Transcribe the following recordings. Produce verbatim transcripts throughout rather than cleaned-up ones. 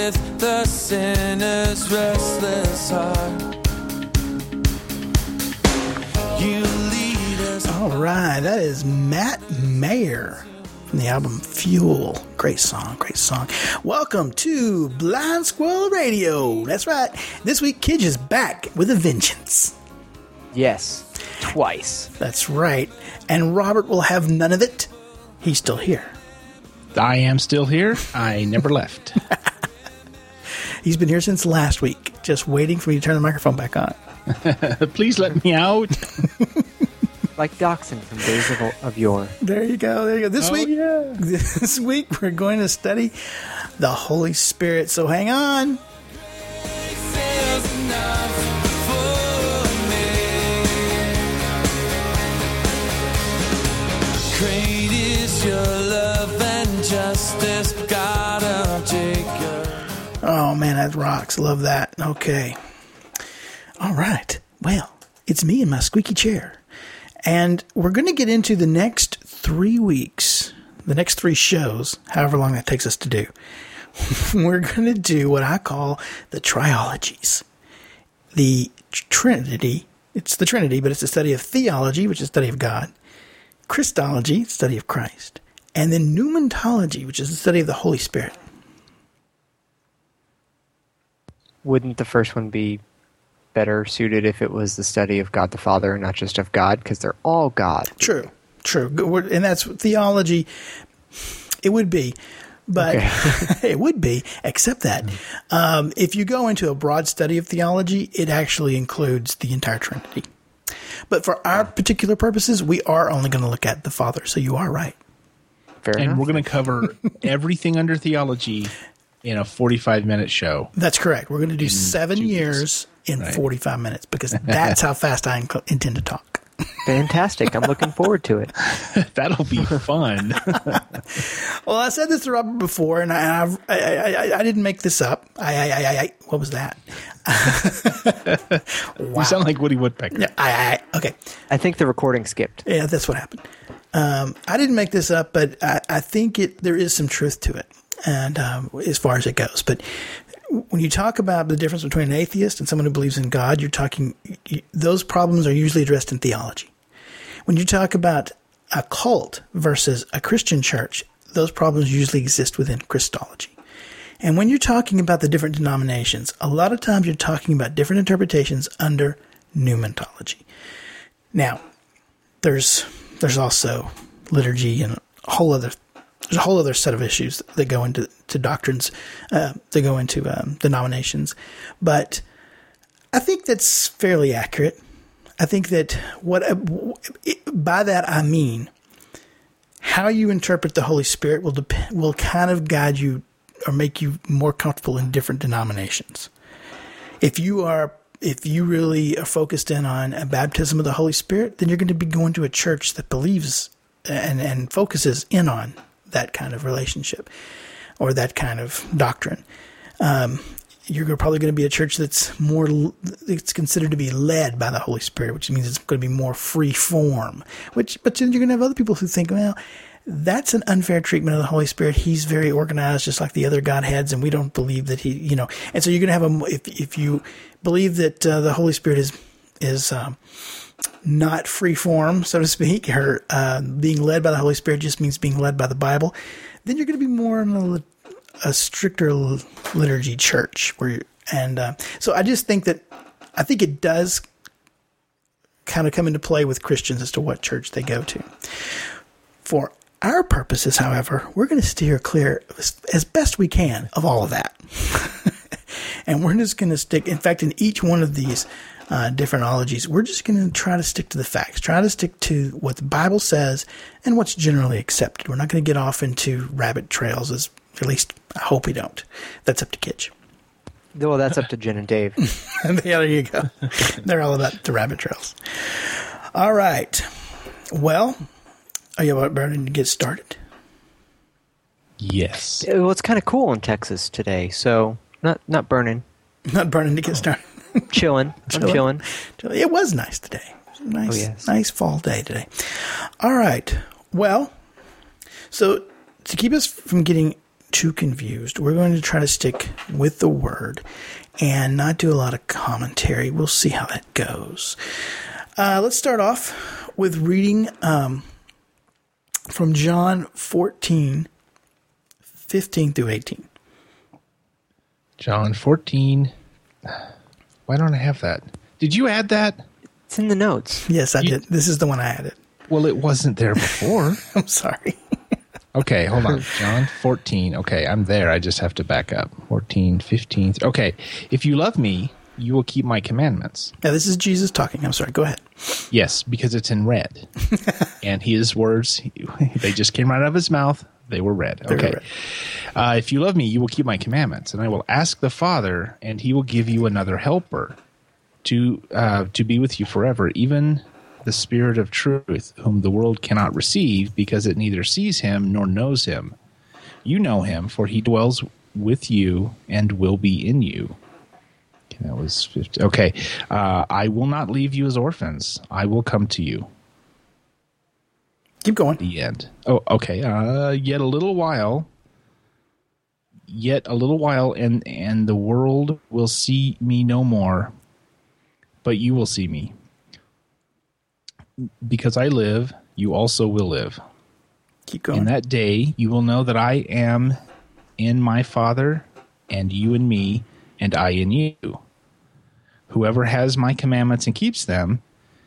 with the sinner's restless heart. You lead us. All right, that is Matt Mayer from the album Fuel. Great song, great song. Welcome to Blind Squirrel Radio. That's right. This week, Kidge is back with a vengeance. Yes, twice. That's right. And Robert will have none of it. He's still here. I am still here. I never left. He's been here since last week, just waiting for me to turn the microphone back on. Please let me out. Like Dachshund from Days of, of Yore. There you go. There you go. This oh, week, yeah. this week we're going to study the Holy Spirit. So hang on. Great is your love and justice, God of Jacob. Oh man, that rocks. Love that. Okay. All right. Well, it's me in my squeaky chair. And we're going to get into the next three weeks, the next three shows, however long that takes us to do. We're going to do what I call the triologies. The Trinity, it's the Trinity, but it's the study of theology, which is the study of God. Christology, study of Christ. And then pneumatology, which is the study of the Holy Spirit. Wouldn't the first one be better suited if it was the study of God the Father and not just of God? Because they're all God. True, true. And that's theology. It would be. But okay. It would be, except that um, if you go into a broad study of theology, it actually includes the entire Trinity. But for our particular purposes, we are only going to look at the Father. So you are right. Fair and enough. we're going to cover everything under theology in a forty-five minute show. That's correct. We're going to do seven years in right. forty-five minutes because that's how fast I inc- intend to talk. Fantastic. I'm looking forward to it. That'll be fun. Well, I said this to Robert before, and I I, I, I, I didn't make this up. I, I, I, I what was that? Wow. You sound like Woody Woodpecker. Yeah, I, I, okay. I think the recording skipped. Yeah, that's what happened. Um, I didn't make this up, but I, I think it there is some truth to it, and um, as far as it goes. But when you talk about the difference between an atheist and someone who believes in God, you're talking you, those problems are usually addressed in theology. When you talk about a cult versus a Christian church, those problems usually exist within Christology. And when you're talking about the different denominations, a lot of times you're talking about different interpretations under pneumatology. Now, there's there's also liturgy and a whole other there's a whole other set of issues that go into to doctrines, uh, that go into um, denominations. But I think that's fairly accurate. I think that what by that I mean how you interpret the Holy Spirit will dep- will kind of guide you or make you more comfortable in different denominations. If you are if you really are focused in on a baptism of the Holy Spirit, then you're going to be going to a church that believes and, and focuses in on that kind of relationship or that kind of doctrine. Um, you're probably going to be a church that's more, it's considered to be led by the Holy Spirit, which means it's going to be more free form, which, but then you're going to have other people who think, well, that's an unfair treatment of the Holy Spirit. He's very organized, just like the other Godheads, and we don't believe that he, you know, and so you're going to have a, if, if you believe that uh, the Holy Spirit is, is, um, not free form, so to speak, or uh, being led by the Holy Spirit just means being led by the Bible, then you're going to be more in a, a stricter liturgy church. Where, and uh, so I just think that I think it does kind of come into play with Christians as to what church they go to. For our purposes, however, we're going to steer clear as best we can of all of that, and we're just going to stick. In fact, in each one of these Uh, different ologies, we're just going to try to stick to the facts, try to stick to what the Bible says and what's generally accepted. We're not going to get off into rabbit trails, as at least I hope we don't. That's up to Kidge. Well, that's up to Jen and Dave. Yeah, there you go. They're all about the rabbit trails. All right. Well, are you about ready to get started? Yes. Well, it's kind of cool in Texas today, so not not burning. Not burning to get started. Chilling. I'm chilling. It was nice today. It was a nice, oh, yes. nice fall day today. All right. Well, so to keep us from getting too confused. We're going to try to stick with the Word and not do a lot of commentary. We'll see how that goes. Uh, let's start off with reading um, from John fourteen, fifteen through eighteen. John fourteen. Why don't I have that? Did you add that? It's in the notes. Yes, I You- did. This is the one I added. Well, it wasn't there before. I'm sorry. Okay, hold on. John fourteen. Okay, I'm there. I just have to back up. fourteen, fifteen. Okay, if you love me, you will keep my commandments. Now, this is Jesus talking. I'm sorry. Go ahead. Yes, because it's in red. And his words, they just came right out of his mouth. They were red. They were Okay. red. Uh, if you love me, you will keep my commandments, and I will ask the Father, and he will give you another helper to uh, to be with you forever, even the Spirit of truth, whom the world cannot receive, because it neither sees him nor knows him. You know him, for he dwells with you and will be in you. Okay, that was fifty. Okay. Uh, I will not leave you as orphans. I will come to you. Keep going. The end. Oh, okay. Uh, yet a little while, yet a little while, and and the world will see me no more, but you will see me. Because I live, you also will live. Keep going. In that day, you will know that I am in my Father, and you in me, and I in you. Whoever has my commandments and keeps them,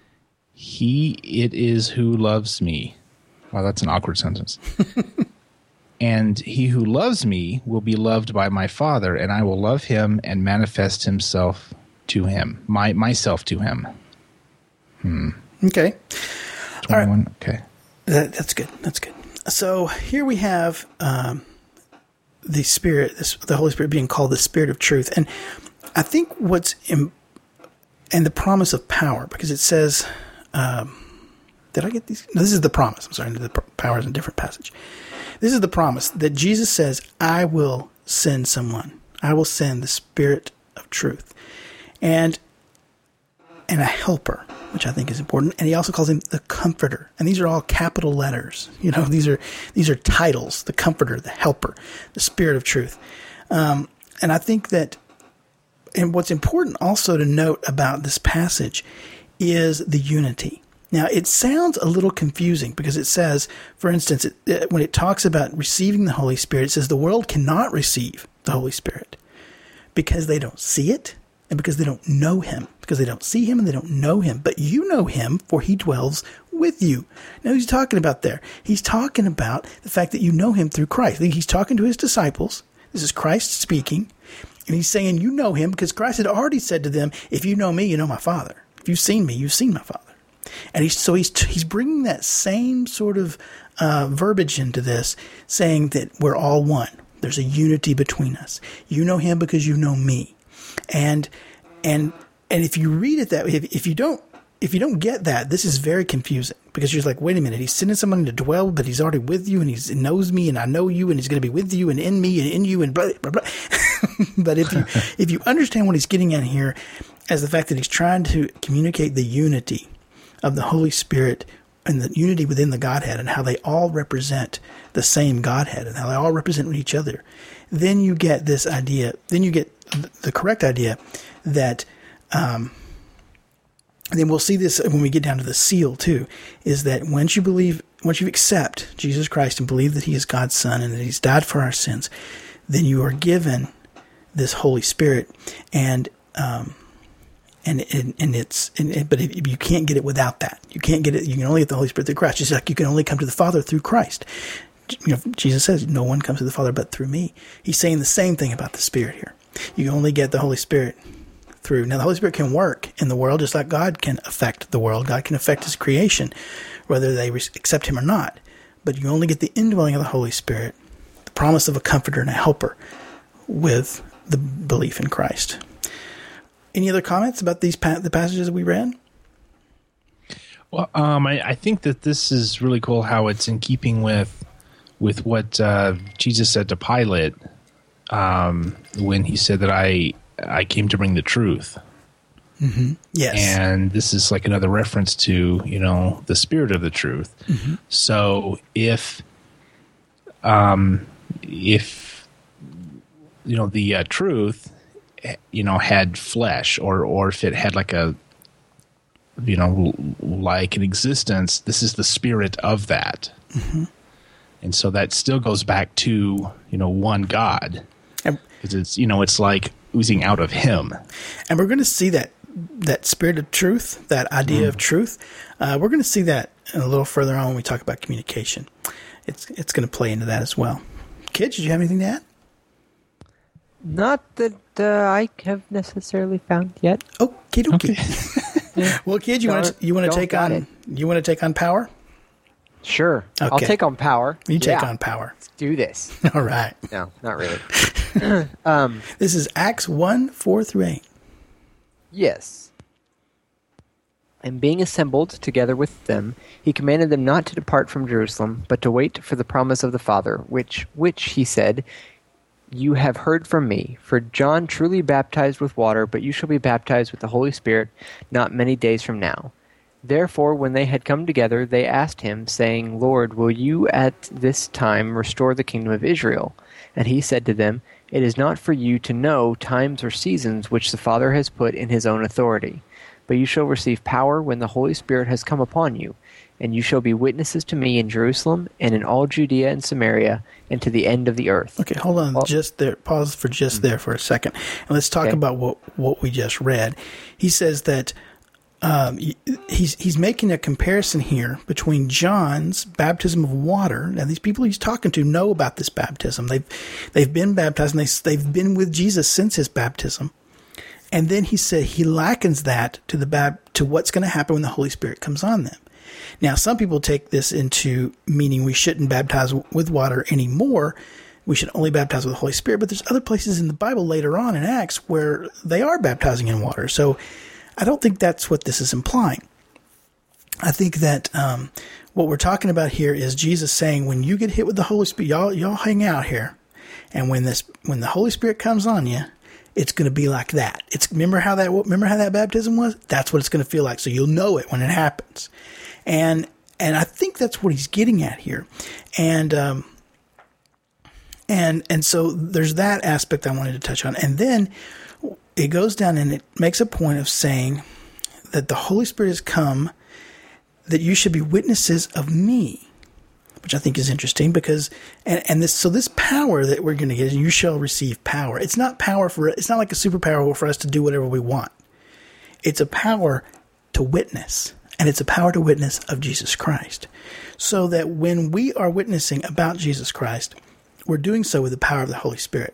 he it is who loves me. Wow, that's an awkward sentence. And he who loves me will be loved by my Father, and I will love him and manifest himself to him, my myself to him. Okay. twenty-one. Okay. That, that's good. That's good. So here we have um, the Spirit, this, the Holy Spirit being called the Spirit of Truth. And I think what's in, and the promise of power, because it says, um, did I get these? No, this is the promise. I'm sorry, the pr- power is in a different passage. This is the promise that Jesus says, I will send someone. I will send the Spirit of Truth. And and a helper, which I think is important. And he also calls him the Comforter. And these are all capital letters. You know, these are these are titles: the Comforter, the Helper, the Spirit of Truth. Um, and I think that, and what's important also to note about this passage is the unity. Now, it sounds a little confusing because it says, for instance, it, it, when it talks about receiving the Holy Spirit, it says the world cannot receive the Holy Spirit because they don't see it and because they don't know him, because they don't see him and they don't know him. But you know him, for he dwells with you. Now, who's he talking about there? He's talking about the fact that you know him through Christ. He's talking to his disciples. This is Christ speaking. And he's saying, you know him, because Christ had already said to them, if you know me, you know my Father. If you've seen me, you've seen my Father. And he's, so he's he's bringing that same sort of uh, verbiage into this, saying that we're all one. There's a unity between us. You know him because you know me. And and and if you read it that way, if, if you don't if you don't get that, this is very confusing, because you're like, wait a minute, he's sending someone to dwell, but he's already with you, and he's, he knows me, and I know you, and he's going to be with you, and in me, and in you, and blah, blah, blah. But if you if you understand what he's getting at here as the fact that he's trying to communicate the unity of the Holy Spirit and the unity within the Godhead, and how they all represent the same Godhead, and how they all represent each other, then you get this idea, then you get the correct idea that, um, and then we'll see this when we get down to the seal too, is that once you believe, once you accept Jesus Christ and believe that he is God's Son and that he's died for our sins, then you are given this Holy Spirit, and um, and and, and it's and, and but if you can't get it without that. You can't get it. You can only get the Holy Spirit through Christ. Just like you can only come to the Father through Christ. You know, Jesus says, "No one comes to the Father but through me." He's saying the same thing about the Spirit here. You can only get the Holy Spirit through. Now, the Holy Spirit can work in the world just like God can affect the world. God can affect his creation, whether they accept him or not. But you only get the indwelling of the Holy Spirit, the promise of a comforter and a helper, with the belief in Christ. Any other comments about these pa- the passages we read? Well, um, I, I think that this is really cool how it's in keeping with with what uh, Jesus said to Pilate um, when he said that I I came to bring the truth. Mm-hmm. Yes. And this is like another reference to, you know, the spirit of the truth. Mm-hmm. So if um, if you know, the uh, truth, you know, had flesh, or or if it had like a, you know, like an existence, this is the spirit of that. Mm-hmm. And so that still goes back to, you know, one God. Because it's, you know, it's like oozing out of him. And we're going to see that that spirit of truth, that idea mm. of truth. Uh, we're going to see that a little further on when we talk about communication. It's it's going to play into that as well. Kids, did you have anything to add? Not that uh, I have necessarily found yet. Oh, kid, okay. yeah. Well, kid, you want to you want to take on it. you want to take on power? Sure. Okay. I'll take on power. You take yeah. on power. Let's do this. All right. No, not really. um, this is Acts one, four through eight. Yes. And being assembled together with them, he commanded them not to depart from Jerusalem, but to wait for the promise of the Father, which, which he said, you have heard from me. For John truly baptized with water, but you shall be baptized with the Holy Spirit not many days from now. Therefore, when they had come together, they asked him, saying, Lord, will you at this time restore the kingdom of Israel? And he said to them, it is not for you to know times or seasons which the Father has put in his own authority. But you shall receive power when the Holy Spirit has come upon you, and you shall be witnesses to me in Jerusalem and in all Judea and Samaria and to the end of the earth. Okay, hold on, well, just there. Pause for just mm-hmm. there for a second, and let's talk okay. about what what we just read. He says that um, he's he's making a comparison here between John's baptism of water. Now, these people he's talking to know about this baptism. They've they've been baptized, and they they've been with Jesus since his baptism. And then he said he likens that to the bab- to what's going to happen when the Holy Spirit comes on them. Now, some people take this into meaning we shouldn't baptize with water anymore. We should only baptize with the Holy Spirit. But there's other places in the Bible later on in Acts where they are baptizing in water. So I don't think that's what this is implying. I think that um, what we're talking about here is Jesus saying, when you get hit with the Holy Spirit, y'all y'all hang out here, and when this when the Holy Spirit comes on you, it's going to be like that. It's remember how that remember how that baptism was? That's what it's going to feel like. So you'll know it when it happens, and and I think that's what he's getting at here, and um, and and so there's that aspect I wanted to touch on, and then it goes down and it makes a point of saying that the Holy Spirit has come, that you should be witnesses of me. Which I think is interesting because, and, and this, so this power that we're going to get is you shall receive power. It's not power for, it's not like a superpower for us to do whatever we want. It's a power to witness, and it's a power to witness of Jesus Christ. So that when we are witnessing about Jesus Christ, we're doing so with the power of the Holy Spirit.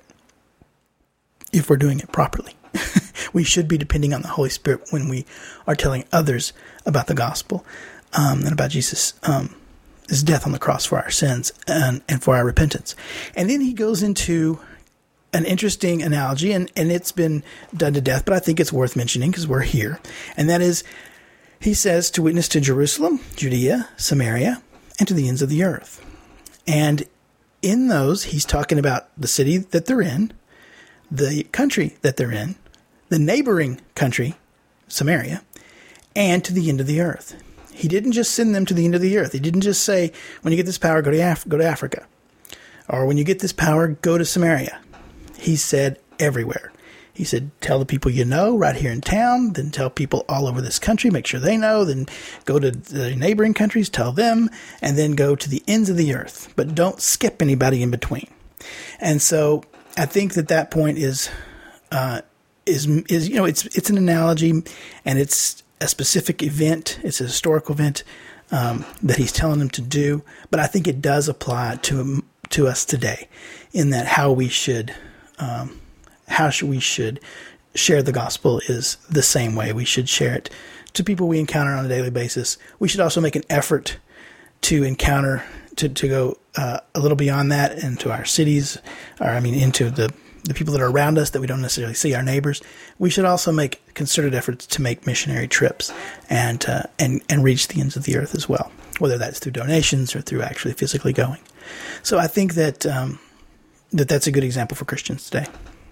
If we're doing it properly. We should be depending on the Holy Spirit when we are telling others about the gospel, um, and about Jesus, um, his death on the cross for our sins and, and for our repentance. And then he goes into an interesting analogy, and, and it's been done to death, but I think it's worth mentioning because we're here. And that is, he says to witness to Jerusalem, Judea, Samaria, and to the ends of the earth. And in those, he's talking about the city that they're in, the country that they're in, the neighboring country, Samaria, and to the end of the earth. He didn't just send them to the end of the earth. He didn't just say, when you get this power, go to Af- go to Africa. Or when you get this power, go to Samaria. He said everywhere. He said, tell the people you know right here in town, then tell people all over this country, make sure they know, then go to the neighboring countries, tell them, and then go to the ends of the earth. But don't skip anybody in between. And so I think that that point is, uh, is, is you know, it's it's an analogy, and it's a specific event. It's a historical event um, that he's telling them to do. But I think it does apply to to us today, in that how we should um, how should we should share the gospel is the same way. We should share it to people we encounter on a daily basis. We should also make an effort to encounter to to go uh, a little beyond that into our cities, or I mean into the the people that are around us that we don't necessarily see, our neighbors. We should also make concerted efforts to make missionary trips and uh, and and reach the ends of the earth as well, whether that's through donations or through actually physically going. So I think that um, that that's a good example for Christians today,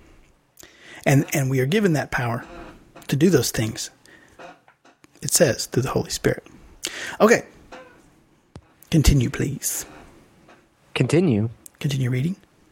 and and we are given that power to do those things. It says through the Holy Spirit. Okay, continue, please. Continue. Continue reading.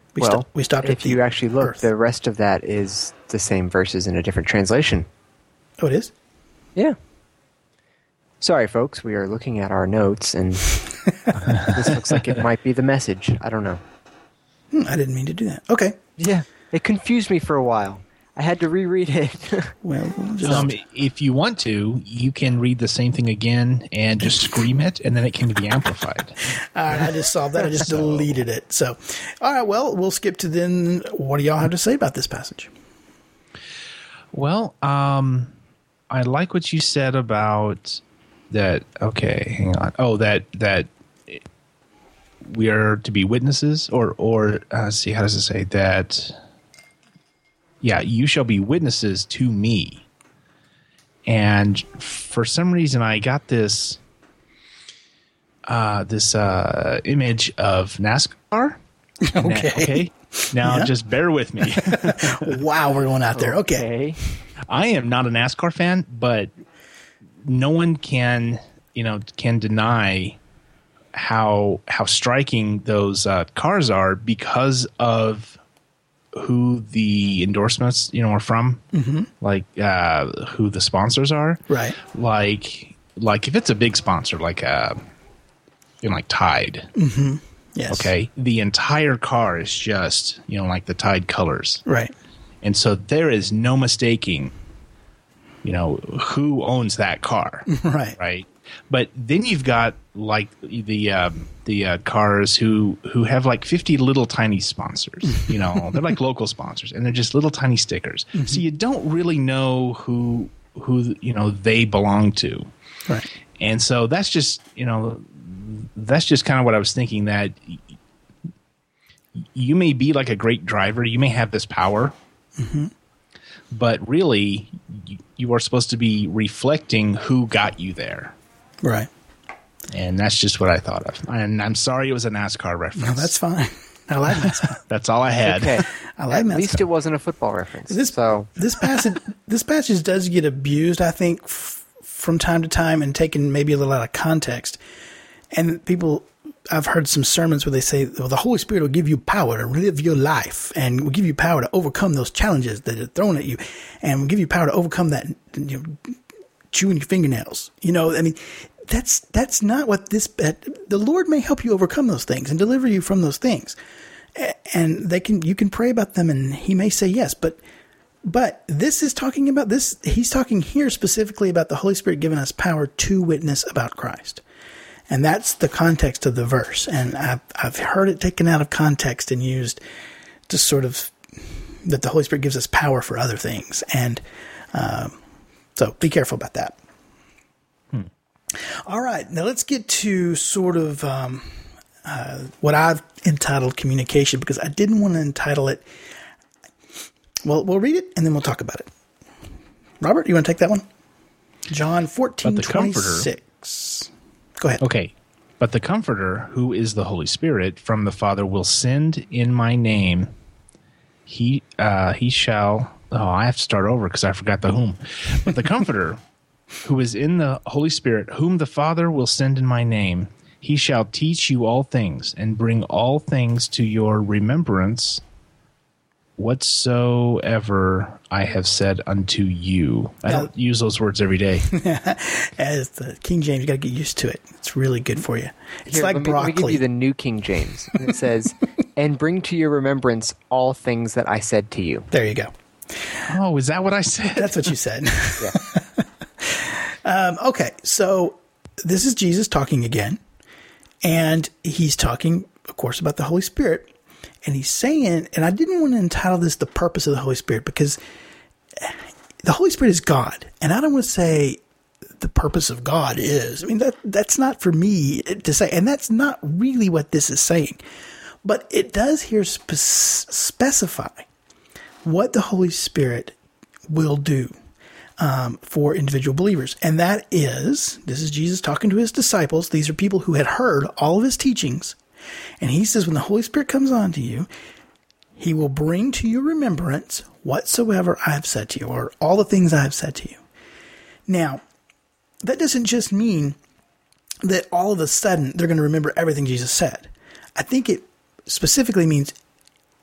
We, well, sto- we stopped at if the you actually look, earth. the rest of that is the same verses in a different translation. Oh, it is? Yeah. Sorry, folks. We are looking at our notes, and this looks like it might be the message. I don't know. Hmm, I didn't mean to do that. Okay. Yeah. It confused me for a while. I had to reread it. Well, we'll just... Um, if you want to, you can read the same thing again and just scream it, and then it can be amplified. All right, I just solved that. I just deleted it. So, all right, well, we'll skip to then. What do y'all have to say about this passage? Well, um, I like what you said about that. Okay, hang on. Oh, that that we are to be witnesses, or or uh, let's see, how does it say that? Yeah, you shall be witnesses to me. And for some reason, I got this uh, this uh, image of NASCAR. Okay. Na- okay. Now, Yeah. just bear with me. Wow, we're going out there. Okay. Okay. I am not a NASCAR fan, but no one can, you know, can deny how how striking those uh, cars are because of who the endorsements, you know, are from, mm-hmm. like uh, who the sponsors are. Right. Like, like if it's a big sponsor, like uh, you know, like Tide. Mm-hmm. Yes. Okay, the entire car is just, you know, like the Tide colors. Right. And so there is no mistaking, you know, who owns that car. Right. Right. But then you've got like the uh, the uh, cars who who have like fifty little tiny sponsors. You know, they're like local sponsors, and they're just little tiny stickers. Mm-hmm. So you don't really know who who you know they belong to. Right. And so that's just, you know, that's just kind of what I was thinking, that you may be like a great driver, you may have this power, mm-hmm. but really you, you are supposed to be reflecting who got you there. Right. And that's just what I thought of. And I'm sorry it was a NASCAR reference. No, that's fine. I like NASCAR. That's all I had. Okay. I like At NASCAR. least it wasn't a football reference. This so this passage this passage does get abused, I think, f- from time to time and taken maybe a little out of context. And people, I've heard some sermons where they say, well, the Holy Spirit will give you power to live your life and will give you power to overcome those challenges that are thrown at you, and will give you power to overcome that, you know, chewing your fingernails. You know, I mean, that's that's not what this. The Lord may help you overcome those things and deliver you from those things, and they can you can pray about them, and He may say yes. But but this is talking about this. He's talking here specifically about the Holy Spirit giving us power to witness about Christ. And that's the context of the verse. And I've, I've heard it taken out of context and used to sort of that the Holy Spirit gives us power for other things. And um, so be careful about that. Hmm. All right. Now let's get to sort of um, uh, what I've entitled communication, because I didn't want to entitle it. Well, we'll read it and then we'll talk about it. Robert, you want to take that one? John fourteen twenty-six. Go ahead. Okay. But the Comforter, who is the Holy Spirit, from the Father, will send in my name. He uh, he shall... Oh, I have to start over because I forgot the whom. But the Comforter, who is in the Holy Spirit, whom the Father will send in my name, he shall teach you all things and bring all things to your remembrance whatsoever I have said unto you. I don't yeah. use those words every day. As the King James, you got to get used to it. It's really good for you. It's Here, like let me, broccoli. Let me give you the New King James. And it says, and bring to your remembrance all things that I said to you. There you go. Oh, is that what I said? That's what you said. Yeah. um, okay, so this is Jesus talking again. And he's talking, of course, about the Holy Spirit. And he's saying, and I didn't want to entitle this The Purpose of the Holy Spirit, because the Holy Spirit is God. And I don't want to say the purpose of God is. I mean, that that's not for me to say. And that's not really what this is saying. But it does here spe- specify what the Holy Spirit will do um, for individual believers. And that is, this is Jesus talking to his disciples. These are people who had heard all of his teachings. And he says, when the Holy Spirit comes on to you, he will bring to your remembrance whatsoever I have said to you, or all the things I have said to you. Now, that doesn't just mean that all of a sudden they're going to remember everything Jesus said. I think it specifically means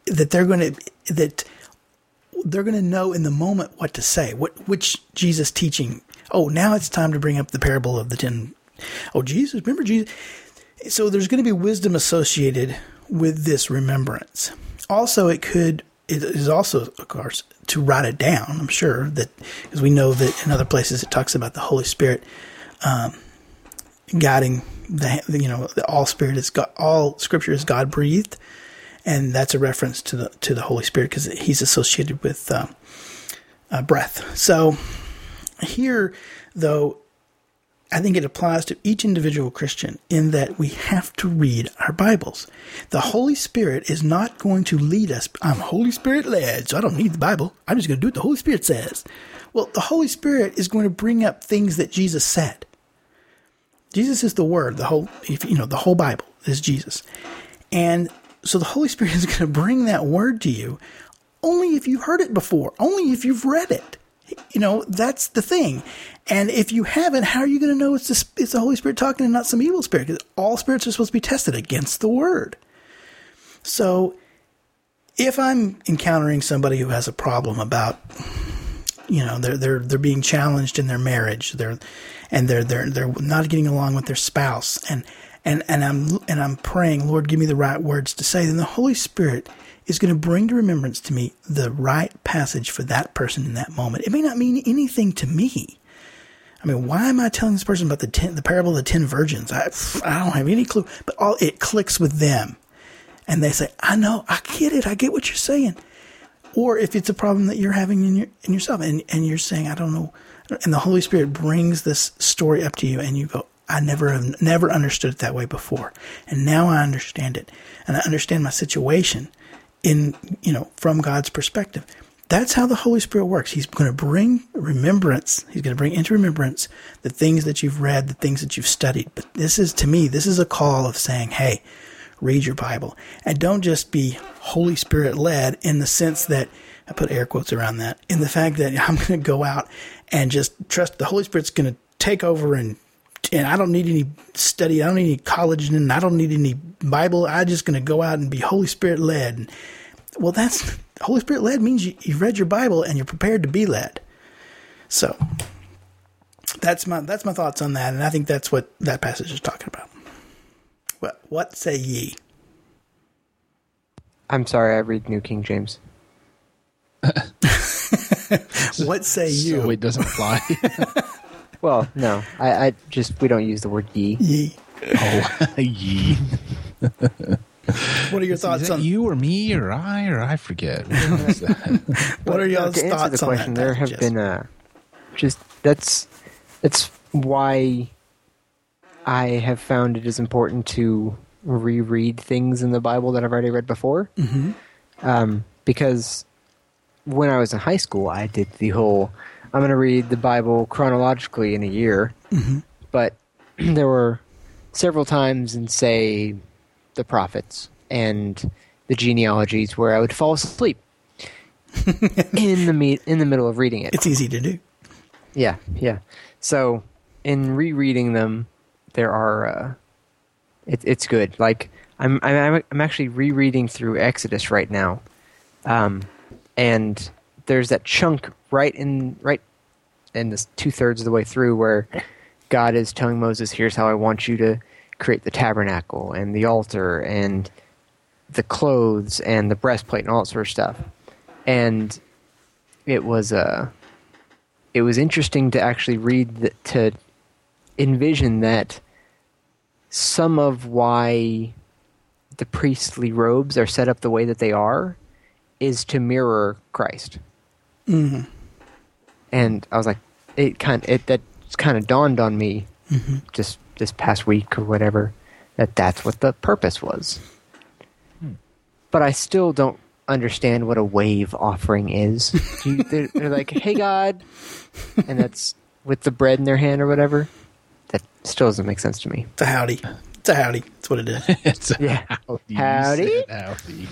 that they're going to that they're going to know in the moment what to say. What which Jesus teaching? Oh, now it's time to bring up the parable of the ten. Oh, Jesus, remember Jesus. So there's going to be wisdom associated with this remembrance. Also, it could. It is also, of course, to write it down. I'm sure that, because we know that in other places it talks about the Holy Spirit um, guiding the, you know, the all Spirit is God, all Scripture is God breathed, and that's a reference to the to the Holy Spirit because He's associated with uh, uh, breath. So here, though, I think it applies to each individual Christian in that we have to read our Bibles. The Holy Spirit is not going to lead us. I'm Holy Spirit led, so I don't need the Bible. I'm just going to do what the Holy Spirit says. Well, the Holy Spirit is going to bring up things that Jesus said. Jesus is the Word. The whole, if you know, the whole Bible is Jesus, and so the Holy Spirit is going to bring that Word to you only if you've heard it before, only if you've read it. You know, that's the thing. And if you haven't, how are you going to know it's the, it's the Holy Spirit talking and not some evil spirit? Because all spirits are supposed to be tested against the Word. So if I'm encountering somebody who has a problem about, you know, they're they're they're being challenged in their marriage, they're and they're they're they're not getting along with their spouse, and and and I'm and I'm praying, Lord, give me the right words to say, then the Holy Spirit is going to bring to remembrance to me the right passage for that person in that moment. It may not mean anything to me. I mean, why am I telling this person about the ten, the parable of the ten virgins? I I don't have any clue, but all it clicks with them, and they say, "I know, I get it, I get what you're saying." Or if it's a problem that you're having in your in yourself, and and you're saying, "I don't know," and the Holy Spirit brings this story up to you, and you go, "I never have never understood it that way before, and now I understand it, and I understand my situation." In, you know, from God's perspective. That's how the Holy Spirit works. He's going to bring remembrance. He's going to bring into remembrance the things that you've read, the things that you've studied. But this is, to me, this is a call of saying, hey, read your Bible. And don't just be Holy Spirit led in the sense that, I put air quotes around that, in the fact that I'm going to go out and just trust the Holy Spirit's going to take over and and I don't need any study. I don't need any college, and I don't need any Bible. I'm just going to go out and be Holy Spirit led. Well, that's Holy Spirit led means you, you've read your Bible and you're prepared to be led. So that's my that's my thoughts on that, and I think that's what that passage is talking about. What what say ye? I'm sorry, I read New King James. What say you? So it doesn't apply. Well, no, I, I just we don't use the word ye. Ye. Oh, ye. What are your thoughts Is that on you or me or I or I forget? What was that? What are y'all's to answer thoughts the question, on that? there have Jess? been uh, just that's that's why I have found it is important to reread things in the Bible that I've already read before. Mm-hmm. Um, because when I was in high school, I did the whole I'm going to read the Bible chronologically in a year, Mm-hmm. but there were several times in, say, the prophets and the genealogies where I would fall asleep in the me- in the middle of reading it. It's easy to do. Yeah, yeah. So in rereading them, there are uh, it, it's good. Like I'm I'm I'm actually rereading through Exodus right now, um, and there's that chunk right in right in this two thirds of the way through where God is telling Moses, "Here's how I want you to create the tabernacle and the altar and the clothes and the breastplate and all that sort of stuff." And it was uh, it was interesting to actually read the, to envision that some of why the priestly robes are set up the way that they are is to mirror Christ. Mm-hmm. And I was like, it kind of, it that kind of dawned on me Mm-hmm. just this past week or whatever that that's what the purpose was. Hmm. But I still don't understand what a wave offering is. You, they're, they're like, "Hey God," and that's with the bread in their hand or whatever. That still doesn't make sense to me. It's a howdy. It's a howdy. That's what it is. It's a Yeah. howdy. You Howdy? said howdy.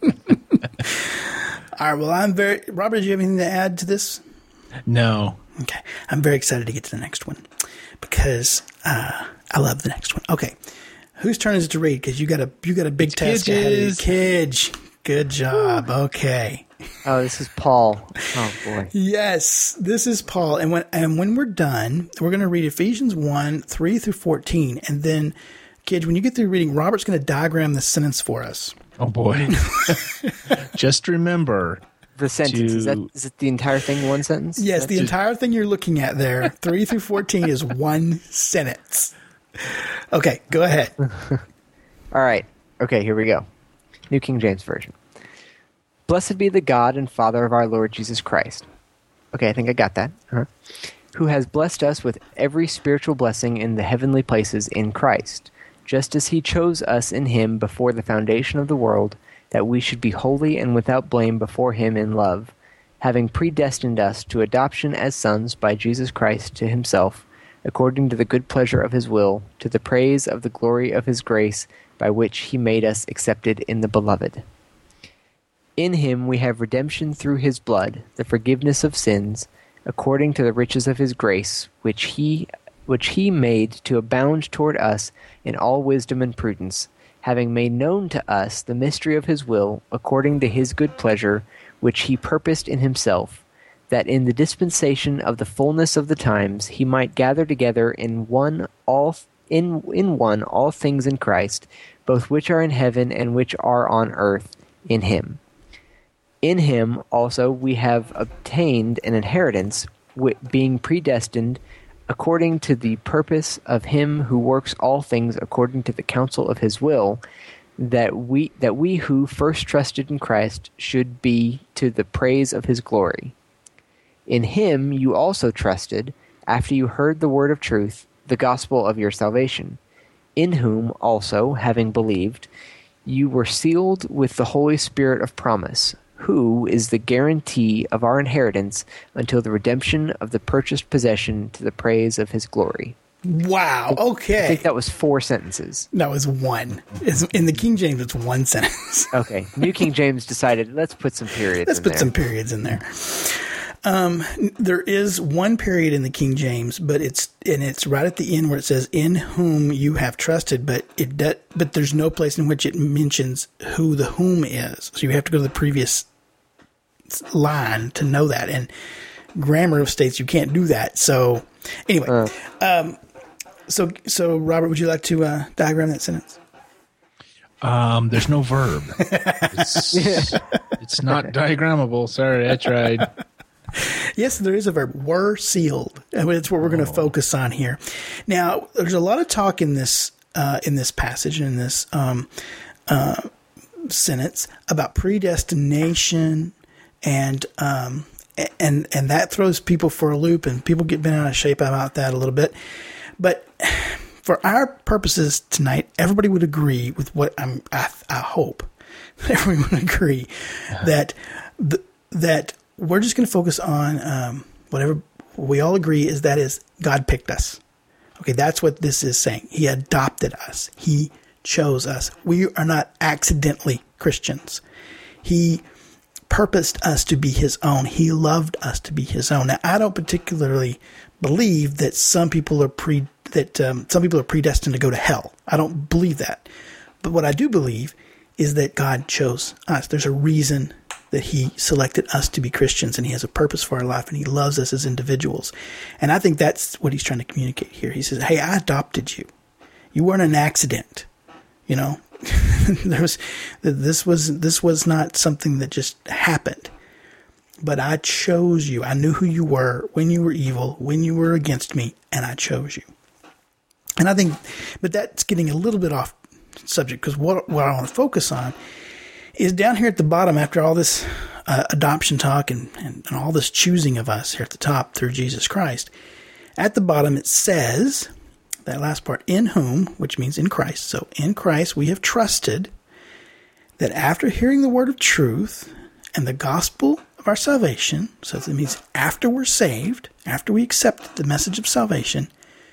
All right. Well, I'm very Robert. Do you have anything to add to this? No. Okay. I'm very excited to get to the next one because uh, I love the next one. Okay. Whose turn is it to read? Because you got a you got a big It's task ahead of you. Kidge's. Kidge. Good job. Okay. Oh, this is Paul. Oh, boy. Yes, this is Paul. And when and when we're done, we're going to read Ephesians one, three through fourteen. And then, kids, when you get through reading, Robert's going to diagram the sentence for us. Oh, boy. Just remember. The sentence. To, is, that, is it the entire thing one sentence? Yes, That's the just, entire thing you're looking at there, three through fourteen, is one sentence. Okay, go ahead. All right. Okay, here we go. New King James Version. Blessed be the God and Father of our Lord Jesus Christ. Okay, I think I got that. Uh-huh. Who has blessed us with every spiritual blessing in the heavenly places in Christ, just as he chose us in him before the foundation of the world, that we should be holy and without blame before him in love, having predestined us to adoption as sons by Jesus Christ to himself, according to the good pleasure of his will, to the praise of the glory of his grace, by which he made us accepted in the Beloved. In him we have redemption through his blood, the forgiveness of sins, according to the riches of his grace, which he which he made to abound toward us in all wisdom and prudence, having made known to us the mystery of his will, according to his good pleasure, which he purposed in himself, that in the dispensation of the fullness of the times he might gather together in one all in in one all things in Christ, both which are in heaven and which are on earth, in him. In him also we have obtained an inheritance, being predestined according to the purpose of him who works all things according to the counsel of his will, that we that we who first trusted in Christ should be to the praise of his glory. In him you also trusted, after you heard the word of truth, the gospel of your salvation, in whom also, having believed, you were sealed with the Holy Spirit of promise, who is the guarantee of our inheritance until the redemption of the purchased possession to the praise of his glory. Wow. Okay. I think that was four sentences. That was one. It's, in the King James, it's one sentence. Okay. New King James decided, let's put some periods Let's in put there. some periods in there. Um, there is one period in the King James, but it's and it's right at the end where it says, "In whom you have trusted," but it de- but there's no place in which it mentions who the whom is. So you have to go to the previous line to know that. And grammar states you can't do that. So anyway, uh. um, so so Robert, would you like to uh, diagram that sentence? Um, there's no verb. It's, it's not diagrammable. Sorry, I tried. Yes, there is a verb. Were sealed. I mean, it's what we're going to oh. focus on here. Now, there's a lot of talk in this uh, in this passage, in this um, uh, sentence, about predestination, and um, and and that throws people for a loop, and people get bent out of shape about that a little bit. But for our purposes tonight, everybody would agree with what I'm. I, I hope everyone would agree that the, that. We're just going to focus on um, whatever we all agree is that is God picked us. Okay, that's what this is saying. He adopted us. He chose us. We are not accidentally Christians. He purposed us to be his own. He loved us to be his own. Now, I don't particularly believe that some people are pre that um, some people are predestined to go to hell. I don't believe that. But what I do believe is that God chose us. There's a reason that he selected us to be Christians, and he has a purpose for our life, and he loves us as individuals. And I think that's what he's trying to communicate here. He says, hey, I adopted you. You weren't an accident. You know, there was, this was, this was not something that just happened, but I chose you. I knew who you were when you were evil, when you were against me, and I chose you. And I think, but that's getting a little bit off subject, because what, what I want to focus on is down here at the bottom, after all this uh, adoption talk and, and, and all this choosing of us here at the top through Jesus Christ, at the bottom it says, that last part, in whom, which means in Christ. So in Christ we have trusted that after hearing the word of truth and the gospel of our salvation, so that means after we're saved, after we accept the message of salvation,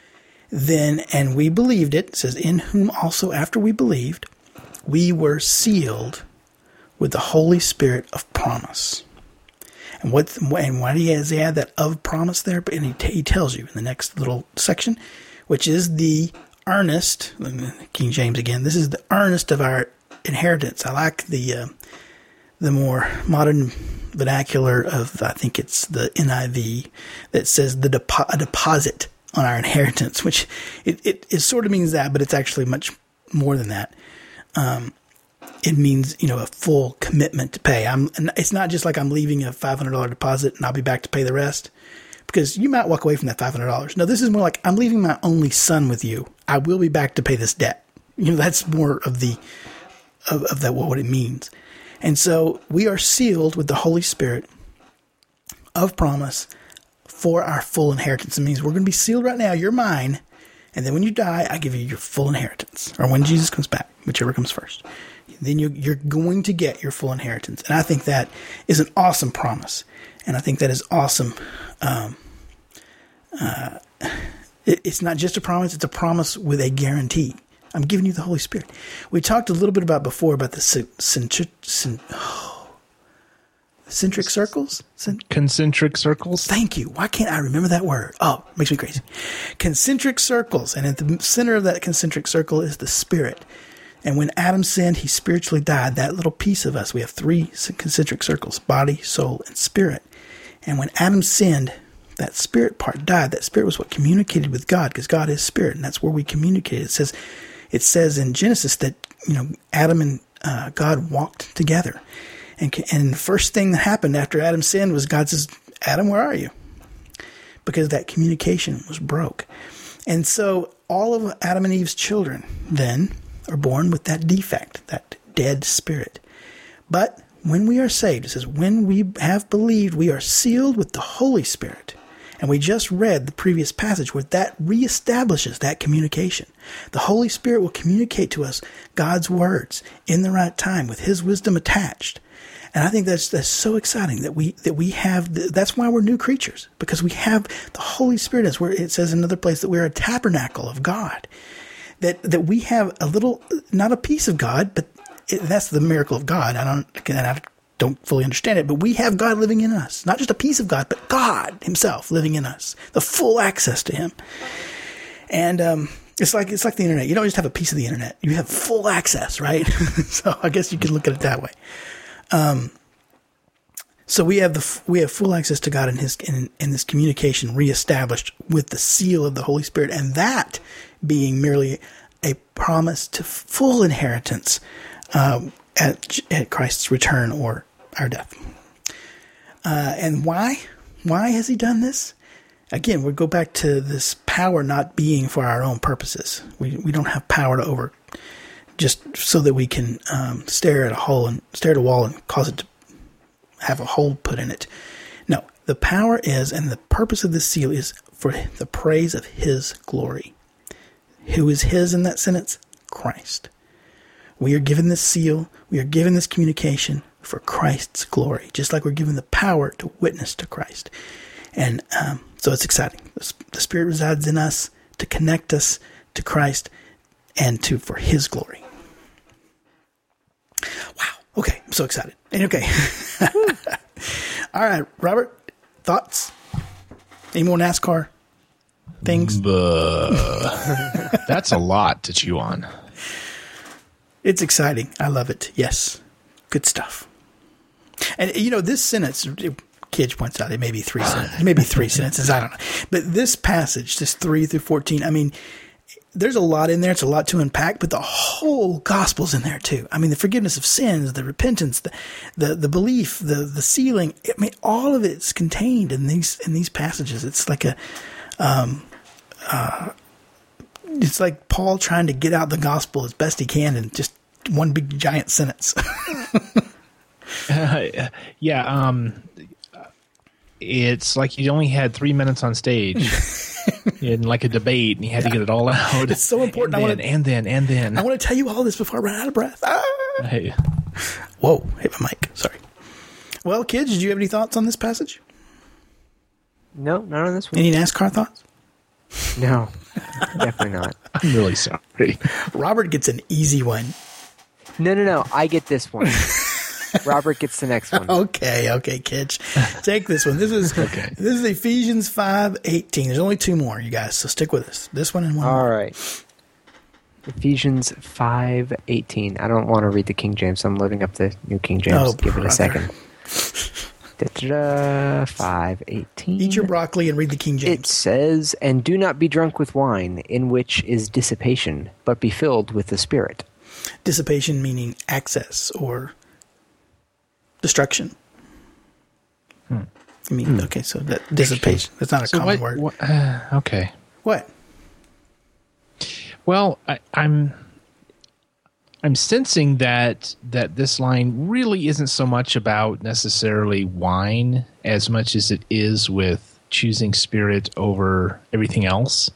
then, and we believed it, it says, in whom also after we believed, we were sealed with the Holy Spirit of promise. And what and why do he has he add that of promise there? But and he, he tells you in the next little section, which is the earnest, King James again, this is the earnest of our inheritance. I like the uh, the more modern vernacular of, I think it's the N I V, that says the depo- a deposit on our inheritance, which it, it, it sort of means that, but it's actually much more than that. Um, it means, you know, a full commitment to pay. I'm, and it's not just like I'm leaving a five hundred dollars deposit and I'll be back to pay the rest, because you might walk away from that five hundred dollars. No, this is more like I'm leaving my only son with you. I will be back to pay this debt. You know, that's more of the, of, of that, what it means. And so we are sealed with the Holy Spirit of promise for our full inheritance. It means we're going to be sealed right now. You're mine. And then when you die, I give you your full inheritance. Or when Jesus comes back, whichever comes first. Then you're, you're going to get your full inheritance. And I think that is an awesome promise. And I think that is awesome. Um, uh, it, it's not just a promise. It's a promise with a guarantee. I'm giving you the Holy Spirit. We talked a little bit about before about the centric, cent, oh, centric circles? Cent- Concentric circles? Thank you. Why can't I remember that word? Oh, it makes me crazy. Concentric circles. And at the center of that concentric circle is the Spirit. And when Adam sinned, he spiritually died. That little piece of us, we have three concentric circles, body, soul, and spirit. And when Adam sinned, that spirit part died. That spirit was what communicated with God, because God is spirit, and that's where we communicate. It says, it says in Genesis that, you know, Adam and uh, God walked together. And, and the first thing that happened after Adam sinned was God says, Adam, where are you? Because that communication was broke. And so all of Adam and Eve's children then are born with that defect, that dead spirit. But when we are saved, it says, when we have believed, we are sealed with the Holy Spirit. And we just read the previous passage where that reestablishes that communication. The Holy Spirit will communicate to us God's words in the right time with His wisdom attached. And I think that's that's so exciting that we that we have. The, that's why we're new creatures, because we have the Holy Spirit. As where it says in another place that we're a tabernacle of God. That that we have a little, not a piece of God, but it, that's the miracle of God. I don't, again, I don't fully understand it, but we have God living in us. Not just a piece of God, but God Himself living in us. The full access to Him. And um, it's like it's like the internet. You don't just have a piece of the internet. You have full access, right? So I guess you could look at it that way. Um, so we have the we have full access to God in His in, in this communication reestablished with the seal of the Holy Spirit, and that being merely a promise to full inheritance um, at at Christ's return or our death. Uh, and why? Why has He done this? Again, we go back to this power not being for our own purposes. We we don't have power to over just so that we can um, stare at a hole and stare at a wall and cause it to have a hole put in it. No, the power is, and the purpose of this seal is for the praise of His glory. Who is His in that sentence? Christ. We are given this seal. We are given this communication for Christ's glory, just like we're given the power to witness to Christ. And um, so it's exciting. The, the Spirit resides in us to connect us to Christ and to for His glory. Wow. Okay. I'm so excited. And okay. All right, Robert, thoughts? Any more NASCAR things? That's a lot to chew on. It's exciting. I love it. Yes. Good stuff. And, you know, this sentence, Kidge points out, it may be three sentences. It may be three sentences. I don't know. But this passage, this three through fourteen, I mean, there's a lot in there. It's a lot to unpack, but the whole gospel's in there too. I mean, the forgiveness of sins, the repentance, the the, the belief, the the sealing. I mean, all of it's contained in these in these passages. It's like a, um, uh, it's like Paul trying to get out the gospel as best he can in just one big giant sentence. uh, yeah, um, it's like he only had three minutes on stage. In like a debate, and he had yeah. to get it all out. It's so important. And I then, want to, and then, and then. I want to tell you all this before I run out of breath. Ah! Hey. Whoa, hit my mic. Sorry. Well, kids, did you have any thoughts on this passage? No, not on this one. Any NASCAR thoughts? No, definitely not. I'm really sorry. Robert gets an easy one. No, no, no. I get this one. Robert gets the next one. Okay, okay, kids. Take this one. This is okay. This is Ephesians five eighteen. There's only two more, you guys, so stick with us. This one and one All more. right. Ephesians five eighteen. I don't want to read the King James, so I'm loading up the New King James. Oh, Give it brother. a second. Da-da-da, five eighteen. Eat your broccoli and read the King It James. says, "And do not be drunk with wine, in which is dissipation, but be filled with the Spirit." Dissipation meaning access or destruction. Hmm. I mean, okay, so that dissipation. That's not a So common what, word. what- uh, okay. What? Well, I, I'm I'm sensing that that this line really isn't so much about necessarily wine as much as it is with choosing Spirit over everything else.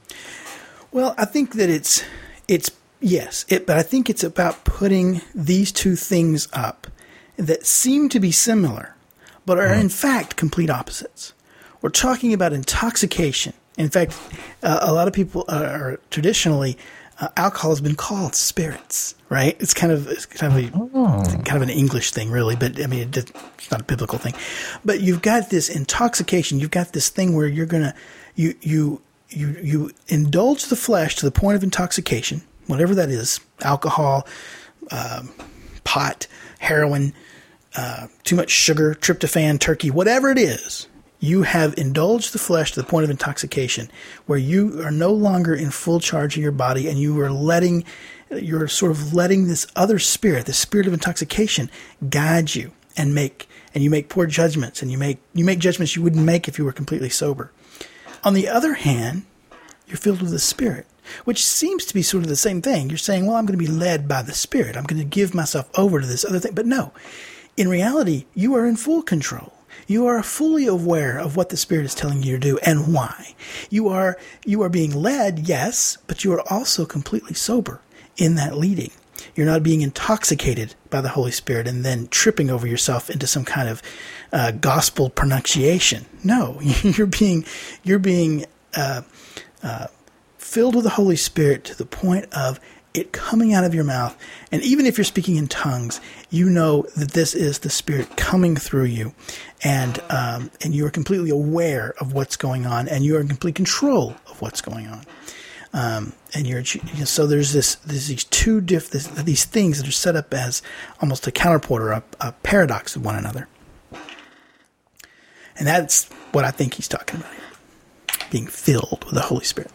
Well, I think that it's it's yes, it, but I think it's about putting these two things up that seem to be similar, but are in fact complete opposites. We're talking about intoxication. In fact, uh, a lot of people are traditionally uh, alcohol has been called spirits, right? It's kind of it's kind of a, Oh. kind of an English thing, really, but I mean, it, it's not a biblical thing. But you've got this intoxication. You've got this thing where you're gonna you you you you indulge the flesh to the point of intoxication, whatever that is: alcohol, um, pot, heroin, uh, too much sugar, tryptophan, turkey, whatever it is. You have indulged the flesh to the point of intoxication where you are no longer in full charge of your body, and you are letting, you're sort of letting this other spirit, the spirit of intoxication, guide you and make, and you make poor judgments, and you make, you make judgments you wouldn't make if you were completely sober. On the other hand, you're filled with the Spirit, which seems to be sort of the same thing. You're saying, well, I'm going to be led by the Spirit. I'm going to give myself over to this other thing. But no, in reality, you are in full control. You are fully aware of what the Spirit is telling you to do and why. You are you are being led, yes, but you are also completely sober in that leading. You're not being intoxicated by the Holy Spirit and then tripping over yourself into some kind of uh, gospel pronunciation. No, you're being you're being uh, uh, filled with the Holy Spirit to the point of it coming out of your mouth. And even if you're speaking in tongues, you know that this is the Spirit coming through you, and um, and you are completely aware of what's going on, and you are in complete control of what's going on. Um, and you're so there's this there's these two diff this, these things that are set up as almost a counterpart or a, a paradox of one another, and that's what I think he's talking about here, being filled with the Holy Spirit.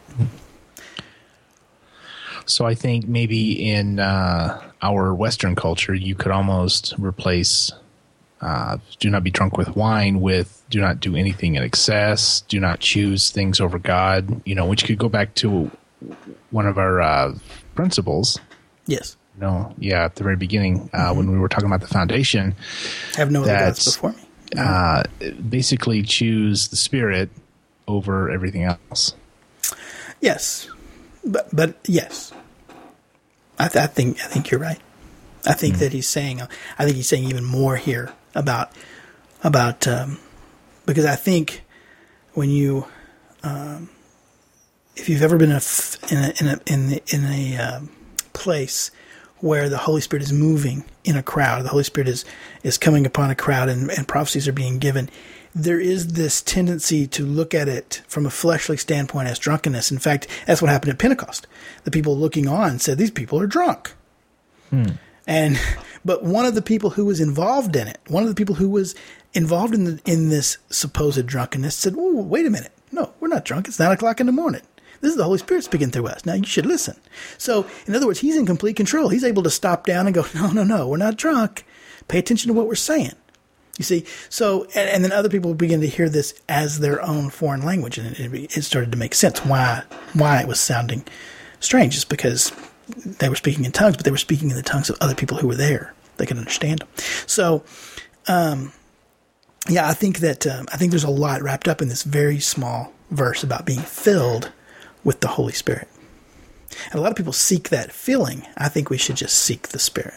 So I think maybe in uh, our Western culture, you could almost replace uh, "do not be drunk with wine" with "do not do anything in excess, do not choose things over God." You know, which could go back to one of our uh, principles. Yes. No, yeah, at the very beginning, uh, mm-hmm. when we were talking about the foundation, have no other gods before me. No. Uh, basically, choose the Spirit over everything else. Yes, but but yes, I, th- I think I think you're right. I think mm-hmm. that he's saying. I think he's saying even more here about about um, because I think when you um, if you've ever been in a in a in a in, the, in a um, place where the Holy Spirit is moving in a crowd, the Holy Spirit is is coming upon a crowd, and, and prophecies are being given. There is this tendency to look at it from a fleshly standpoint as drunkenness. In fact, that's what happened at Pentecost. The people looking on said, "These people are drunk." Hmm. And but one of the people who was involved in it, one of the people who was involved in the, in this supposed drunkenness, said, "Oh, wait a minute! No, we're not drunk. It's nine o'clock in the morning. This is the Holy Spirit speaking through us. Now you should listen." So, in other words, he's in complete control. He's able to stop down and go, "No, no, no, we're not drunk. Pay attention to what we're saying." You see, so, and, and then other people begin to hear this as their own foreign language, and it, it started to make sense why why it was sounding strange. Just because they were speaking in tongues, but they were speaking in the tongues of other people who were there. They could understand them. So, um, yeah, I think that um, I think there's a lot wrapped up in this very small verse about being filled with the Holy Spirit. And a lot of people seek that filling. I think we should just seek the Spirit.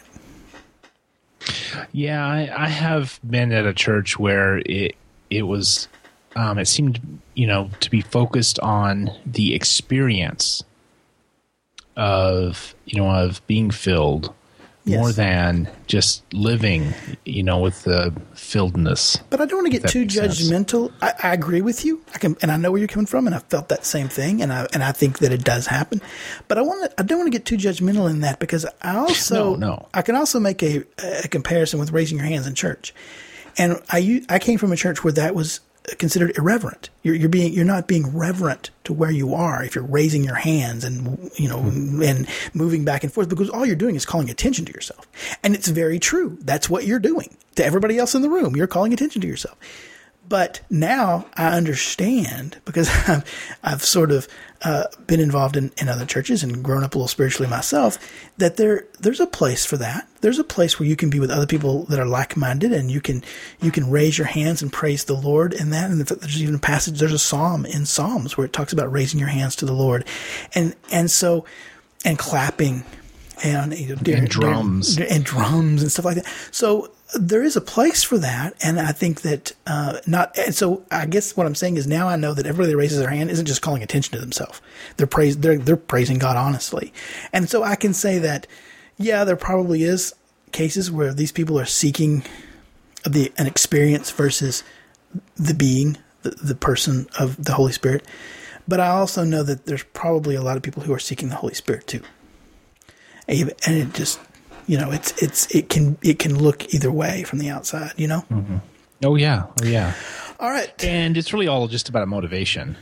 Yeah, I, I have been at a church where it it was um, it seemed, you know, to be focused on the experience of, you know, of being filled Yes. more than just living, you know, with the filledness. But I don't want to get That too makes sense. judgmental. I, I agree with you. I can, and I know where you're coming from, and I felt that same thing, and I and I think that it does happen. But I want to, I don't want to get too judgmental in that, because I also No, no. I can also make a, a comparison with raising your hands in church. And I u- I came from a church where that was considered irreverent. You're, you're being you're not being reverent to where you are if you're raising your hands and you know mm-hmm. and moving back and forth, because all you're doing is calling attention to yourself. And it's very true. That's what you're doing to everybody else in the room. You're calling attention to yourself. But now I understand, because I've, I've sort of uh, been involved in, in other churches and grown up a little spiritually myself, that there there's a place for that. There's a place where you can be with other people that are like-minded, and you can you can raise your hands and praise the Lord in that. And there's even a passage, there's a psalm in Psalms where it talks about raising your hands to the Lord, and and so and clapping and, you know, and drums and drums and stuff like that. So there is a place for that, and I think that uh, not. And so I guess what I'm saying is, now I know that everybody that raises their hand isn't just calling attention to themselves. They're praise. They're they're praising God honestly, and so I can say that, yeah, there probably is cases where these people are seeking the an experience versus the being, the, the person of the Holy Spirit. But I also know that there's probably a lot of people who are seeking the Holy Spirit too, and it just. You know, it's it's it can it can look either way from the outside. You know. Mm-hmm. Oh yeah, oh yeah. All right, and it's really all just about motivation.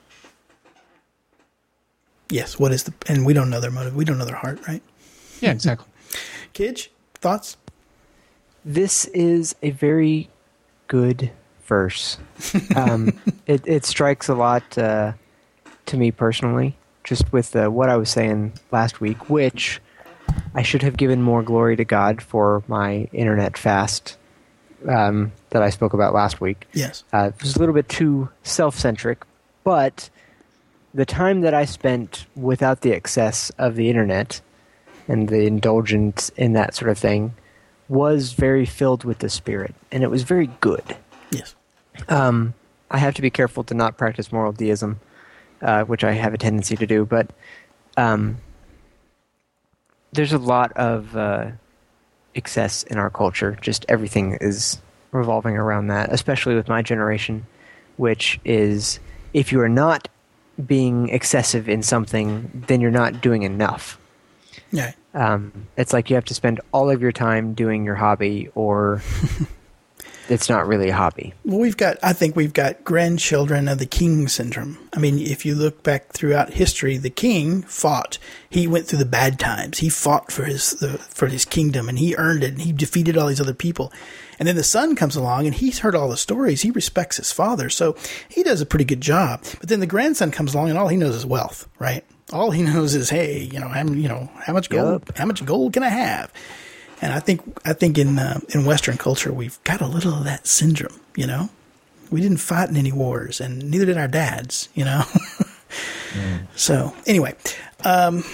Yes. What is the? And we don't know their motive. We don't know their heart, right? Yeah, exactly. Kidge, thoughts? This is a very good verse. Um, it it strikes a lot uh, to me personally, just with uh, what I was saying last week, which. I should have given more glory to God for my internet fast um, that I spoke about last week. Yes. Uh, it was a little bit too self-centric, but the time that I spent without the excess of the internet and the indulgence in that sort of thing was very filled with the Spirit, and it was very good. Yes. Um, I have to be careful to not practice moral deism, uh, which I have a tendency to do, but... Um, There's a lot of uh, excess in our culture. Just everything is revolving around that, especially with my generation, which is if you are not being excessive in something, then you're not doing enough. Yeah. Um, it's like you have to spend all of your time doing your hobby, or it's not really a hobby. Well, we've got, I think we've got grandchildren of the king syndrome. I mean, if you look back throughout history, the king fought. He went through the bad times. He fought for his the, for his kingdom, and he earned it, and he defeated all these other people. And then the son comes along, and he's heard all the stories. He respects his father, so he does a pretty good job. But then the grandson comes along, and all he knows is wealth, right? All he knows is, hey, you know, how, you know, how much gold? Yep. How much gold can I have? And I think I think in uh, in Western culture we've got a little of that syndrome. You know, we didn't fight in any wars, and neither did our dads. You know. mm. So anyway, um,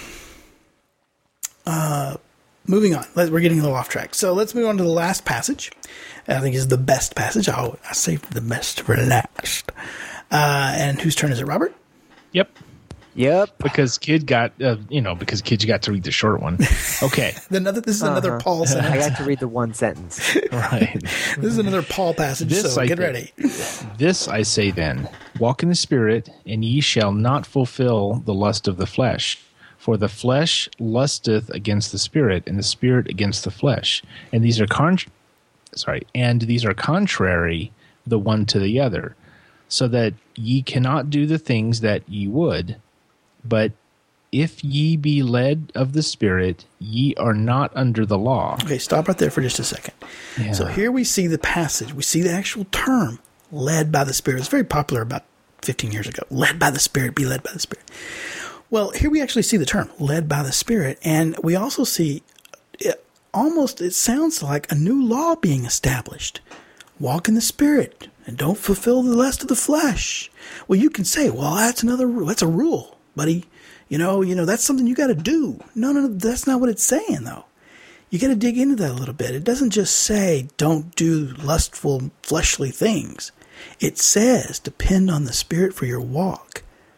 uh, moving on. Let, we're getting a little off track. So let's move on to the last passage. I think is the best passage. Oh, I saved the best for last. Uh, and whose turn is it, Robert? Yep. Yep. Because Kid got, uh, you know, because Kid got to read the short one. Okay. another, this is uh-huh. another Paul sentence. I got to read the one sentence. Right. This is another Paul passage, This so I get think- ready. This I say then, walk in the Spirit, and ye shall not fulfill the lust of the flesh. For the flesh lusteth against the Spirit, and the Spirit against the flesh. And these are con- sorry, and these are contrary the one to the other, so that ye cannot do the things that ye would. But if ye be led of the Spirit, ye are not under the law. Okay, stop right there for just a second. Yeah. So here we see the passage. We see the actual term, led by the Spirit. It's very popular about fifteen years ago. Led by the Spirit, be led by the Spirit. Well, here we actually see the term, led by the Spirit. And we also see it, almost, it sounds like a new law being established. Walk in the Spirit and don't fulfill the lust of the flesh. Well, you can say, well, that's another rule. That's a rule, buddy. You know, you know, that's something you got to do. No, no, no, that's not what it's saying, though. You got to dig into that a little bit. It doesn't just say don't do lustful, fleshly things. It says depend on the Spirit for your walk.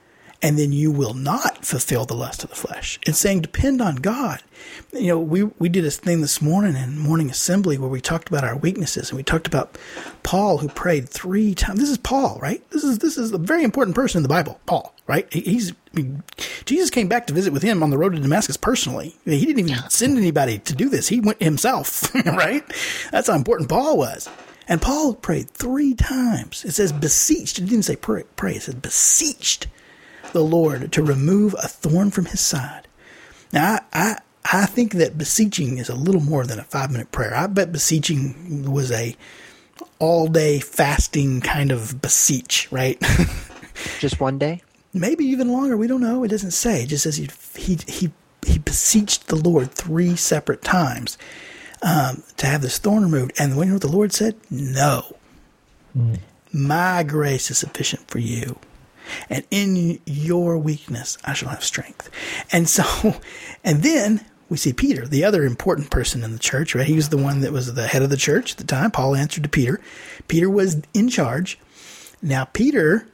and then you will not fulfill the lust of the flesh. It's saying depend on God. You know, we, we did a thing this morning in morning assembly where we talked about our weaknesses, and we talked about Paul, who prayed three times. This is Paul, right? This is this is a very important person in the Bible, Paul, right? He, he's I mean, Jesus came back to visit with him on the road to Damascus personally. He didn't even send anybody to do this. He went himself, right? That's how important Paul was. And Paul prayed three times. It says beseeched. It didn't say pray. pray. It said beseeched the Lord to remove a thorn from his side. Now, I, I, I think that beseeching is a little more than a five-minute prayer. I bet beseeching was a all-day fasting kind of beseech, right? Just one day? Maybe even longer. We don't know. It doesn't say. It just says he he he, he beseeched the Lord three separate times. Um, to have this thorn removed. And you know what the Lord said? No. Mm. My grace is sufficient for you. And in your weakness, I shall have strength. And so, and then we see Peter, the other important person in the church, right? He was the one that was the head of the church at the time. Paul answered to Peter. Peter was in charge. Now, Peter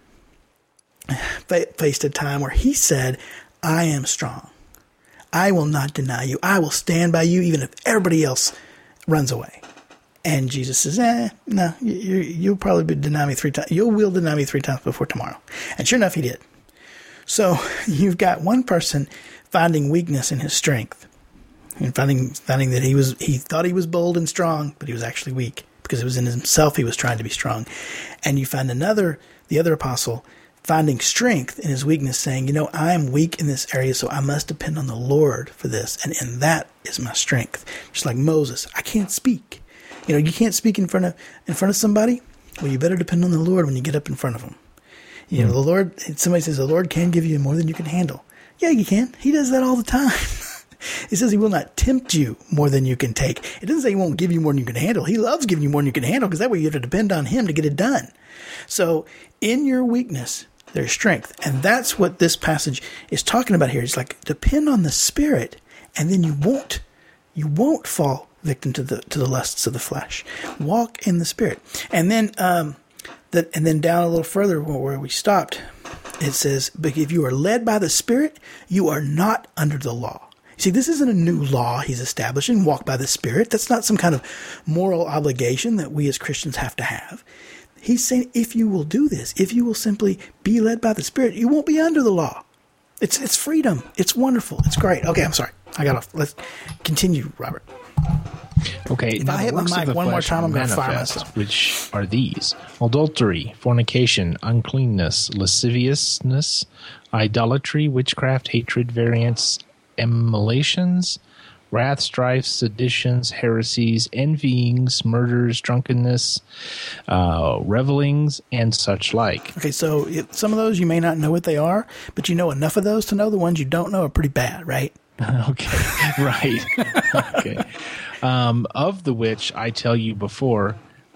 faced a time where he said, I am strong. I will not deny you. I will stand by you even if everybody else runs away. And Jesus says, eh, no, you, you'll probably deny me three times. You will deny me three times before tomorrow. And sure enough, he did. So you've got one person finding weakness in his strength and finding, finding that he was, he thought he was bold and strong, but he was actually weak because it was in himself he was trying to be strong. And you find another, the other apostle, finding strength in his weakness, saying, you know, I am weak in this area, so I must depend on the Lord for this. And, and that is my strength. Just like Moses, I can't speak. You know, you can't speak in front of in front of somebody. Well, you better depend on the Lord when you get up in front of them. You mm. know, the Lord, somebody says the Lord can give you more than you can handle. Yeah, you can. He does that all the time. He says he will not tempt you more than you can take. It doesn't say he won't give you more than you can handle. He loves giving you more than you can handle because that way you have to depend on him to get it done. So in your weakness, there's strength. And that's what this passage is talking about here. It's like depend on the Spirit, and then you won't you won't fall victim to the to the lusts of the flesh. Walk in the Spirit. And then um that and then down a little further where we stopped, it says, but if you are led by the Spirit, you are not under the law. See, this isn't a new law he's establishing, walk by the Spirit. That's not some kind of moral obligation that we as Christians have to have. He's saying if you will do this, if you will simply be led by the Spirit, you won't be under the law. It's it's freedom. It's wonderful. It's great. Okay, I'm sorry. I got off. Let's continue, Robert. Okay. If I hit my mic one more time, I'm going to fire myself. Which are these: adultery, fornication, uncleanness, lasciviousness, idolatry, witchcraft, hatred, variance, emulations, wrath, strife, seditions, heresies, envyings, murders, drunkenness, uh, revelings, and such like. Okay, so it, some of those you may not know what they are, but you know enough of those to know the ones you don't know are pretty bad, right? Okay, right. Okay. Um, of the which I tell you before,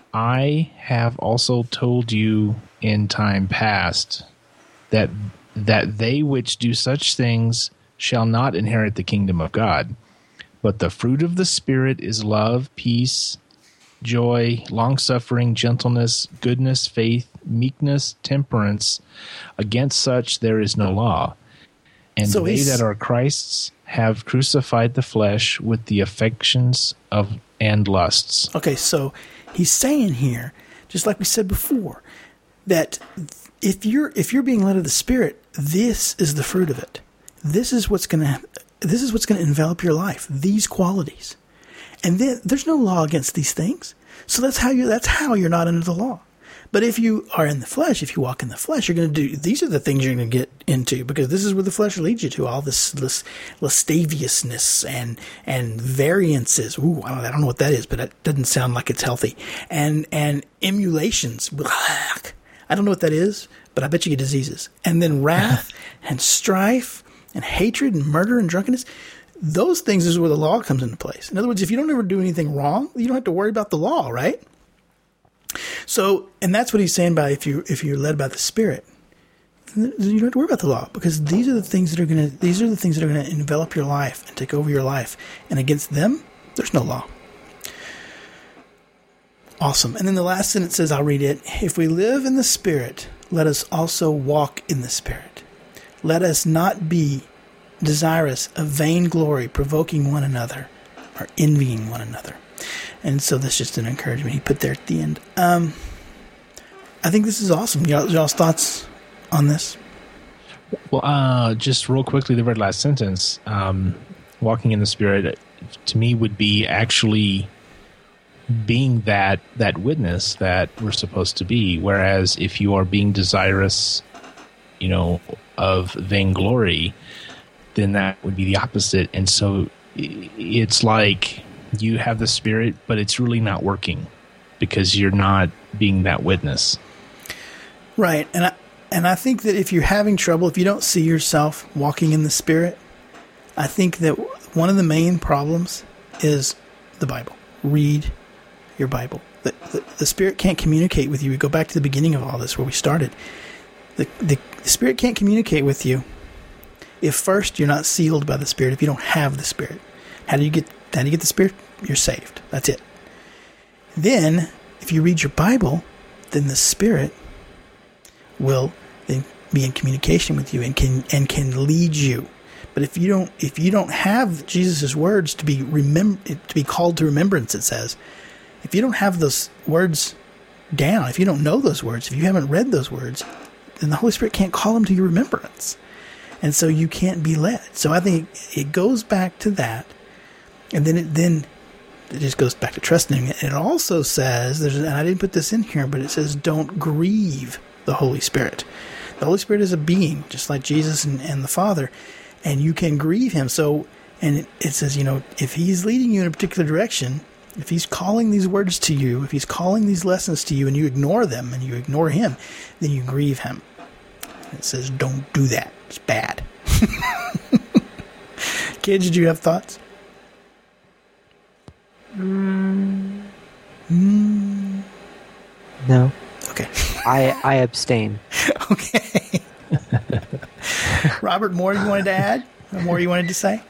I have also told you in time past that that they which do such things shall not inherit the kingdom of God. But the fruit of the Spirit is love, peace, joy, long-suffering, gentleness, goodness, faith, meekness, temperance. Against such there is no law. And so they that are Christ's have crucified the flesh with the affections of and lusts. Okay, so he's saying here, just like we said before, that if you're if you're being led of the Spirit, this is the fruit of it. This is what's going to This is what's going to envelop your life, these qualities. And then there's no law against these things. So that's how you that's how you're not under the law. But if you are in the flesh, if you walk in the flesh, you're going to do these are the things you're going to get into, because this is where the flesh leads you to, all this, this lasciviousness and and variances. Ooh, I don't, I don't know what that is, but that doesn't sound like it's healthy. And and emulations. I don't know what that is, but I bet you get diseases. And then wrath and strife and hatred and murder and drunkenness. Those things is where the law comes into place. In other words, if you don't ever do anything wrong, you don't have to worry about the law, right? So, and that's what he's saying by if you if you're led by the Spirit, you don't have to worry about the law, because these are the things that are going to these are the things that are going to envelop your life and take over your life. And against them, there's no law. Awesome. And then the last sentence says, I'll read it. If we live in the Spirit, let us also walk in the Spirit. Let us not be desirous of vainglory, provoking one another, or envying one another. And so that's just an encouragement he put there at the end. Um, I think this is awesome. Y'all, y'all's thoughts on this? Well, uh, just real quickly, the very last sentence, um, walking in the Spirit, to me would be actually being that that witness that we're supposed to be. Whereas if you are being desirous, you know, of vainglory, then that would be the opposite. And so it's like you have the Spirit, but it's really not working because you're not being that witness. Right. And I, and I think that if you're having trouble, if you don't see yourself walking in the Spirit, I think that one of the main problems is the Bible. Read your Bible. The, the, the Spirit can't communicate with you. We go back to the beginning of all this where we started. The, the, the Spirit can't communicate with you if first you're not sealed by the Spirit, if you don't have the Spirit. How do you get, how do you get the Spirit? You're saved. That's it. Then, if you read your Bible, then the Spirit will then be in communication with you and can and can lead you. But if you don't if you don't have Jesus' words to be remember to be called to remembrance, it says, if you don't have those words down, if you don't know those words, if you haven't read those words, then the Holy Spirit can't call them to your remembrance. And so you can't be led. So I think it goes back to that. And then it then it just goes back to trusting Him. It also says, there's, and I didn't put this in here, but it says, don't grieve the Holy Spirit. The Holy Spirit is a being, just like Jesus and, and the Father, and you can grieve Him. So, and it, it says, you know, if He's leading you in a particular direction, if He's calling these words to you, if He's calling these lessons to you, and you ignore them, and you ignore Him, then you grieve Him. And it says, don't do that. It's bad. Kids, did you have thoughts? Mm. Mm. No. Okay. I I abstain. Okay. Robert, more you wanted to add? Or more you wanted to say?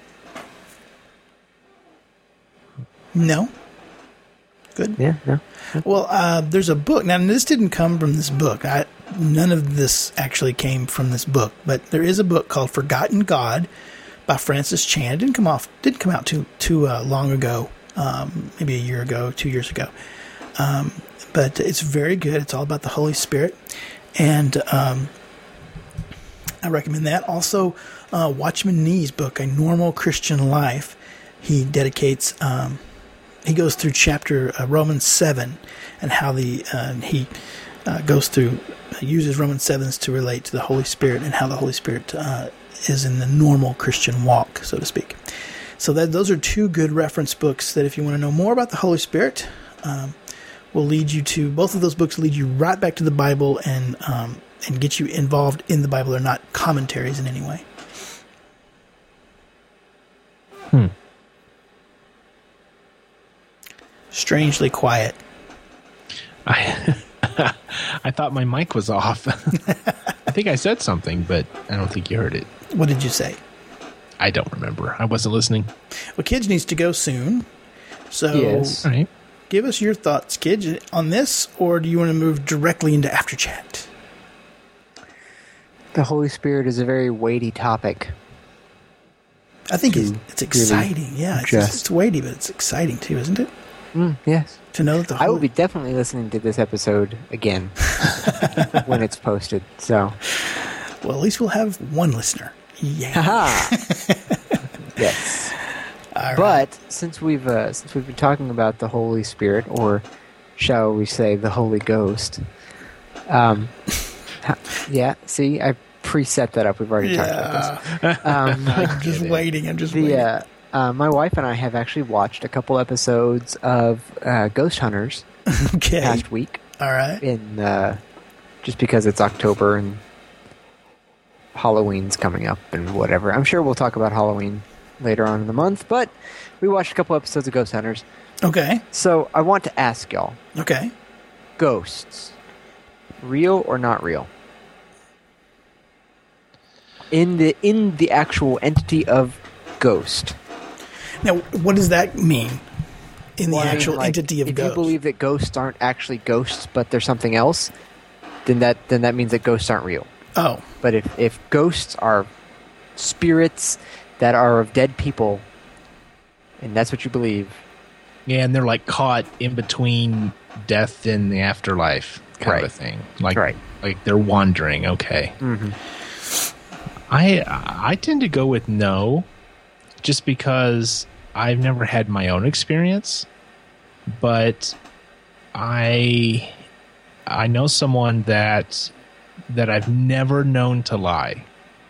No? Good? Yeah, no. Well, uh, there's a book. Now, this didn't come from this book. I, none of this actually came from this book. But there is a book called Forgotten God by Francis Chan. It didn't come off. Didn't come out too too uh, long ago. Um, maybe a year ago, two years ago. Um, but it's very good. It's all about the Holy Spirit. And um, I recommend that. Also, uh, Watchman Nee's book, A Normal Christian Life. He dedicates, um, he goes through chapter uh, Romans seven and how the, uh, he uh, goes through, uses Romans seven to relate to the Holy Spirit and how the Holy Spirit uh, is in the normal Christian walk, so to speak. So that those are two good reference books that if you want to know more about the Holy Spirit, um, will lead you to, both of those books lead you right back to the Bible and um, and get you involved in the Bible. They're not commentaries in any way. Hmm. Strangely quiet. I I thought my mic was off. I think I said something, but I don't think you heard it. What did you say? I don't remember. I wasn't listening. Well, Kids needs to go soon. So Yes. All right. give us your thoughts, Kids, on this, or do you want to move directly into After Chat? The Holy Spirit is a very weighty topic. I think To it's, it's exciting. really Yeah, it's, adjust. it's weighty, but it's exciting too, isn't it? Mm, yes. To know that the I will Holy... be definitely listening to this episode again when it's posted. So, Well, at least we'll have one listener. Yeah. haha. Yes. All right. But since we've uh, since we've been talking about the Holy Spirit, or shall we say the Holy Ghost, um, ha- yeah. See, I preset that up. We've already talked about this. Um, I'm just waiting. I'm just the waiting. uh, uh, my wife and I have actually watched a couple episodes of uh, Ghost Hunters Okay. past week. All right. In uh, just because it's October and Halloween's coming up and whatever. I'm sure we'll talk about Halloween later on in the month, but we watched a couple episodes of Ghost Hunters. Okay. So I want to ask y'all, Okay. ghosts, real or not real? In the in the actual entity of ghost. Now, what does that mean in the Well, I mean, actual like, entity of if ghosts? you believe that ghosts aren't actually ghosts, but they're something else, then that then that means that ghosts aren't real. Oh, But if, if ghosts are spirits that are of dead people, and that's what you believe, Yeah, and they're like caught in between death and the afterlife kind Right. of a thing. Like, Right. like they're wandering. Okay. mm-hmm. I I tend to go with no, just because I've never had my own experience, but I I know someone that that I've never known to lie,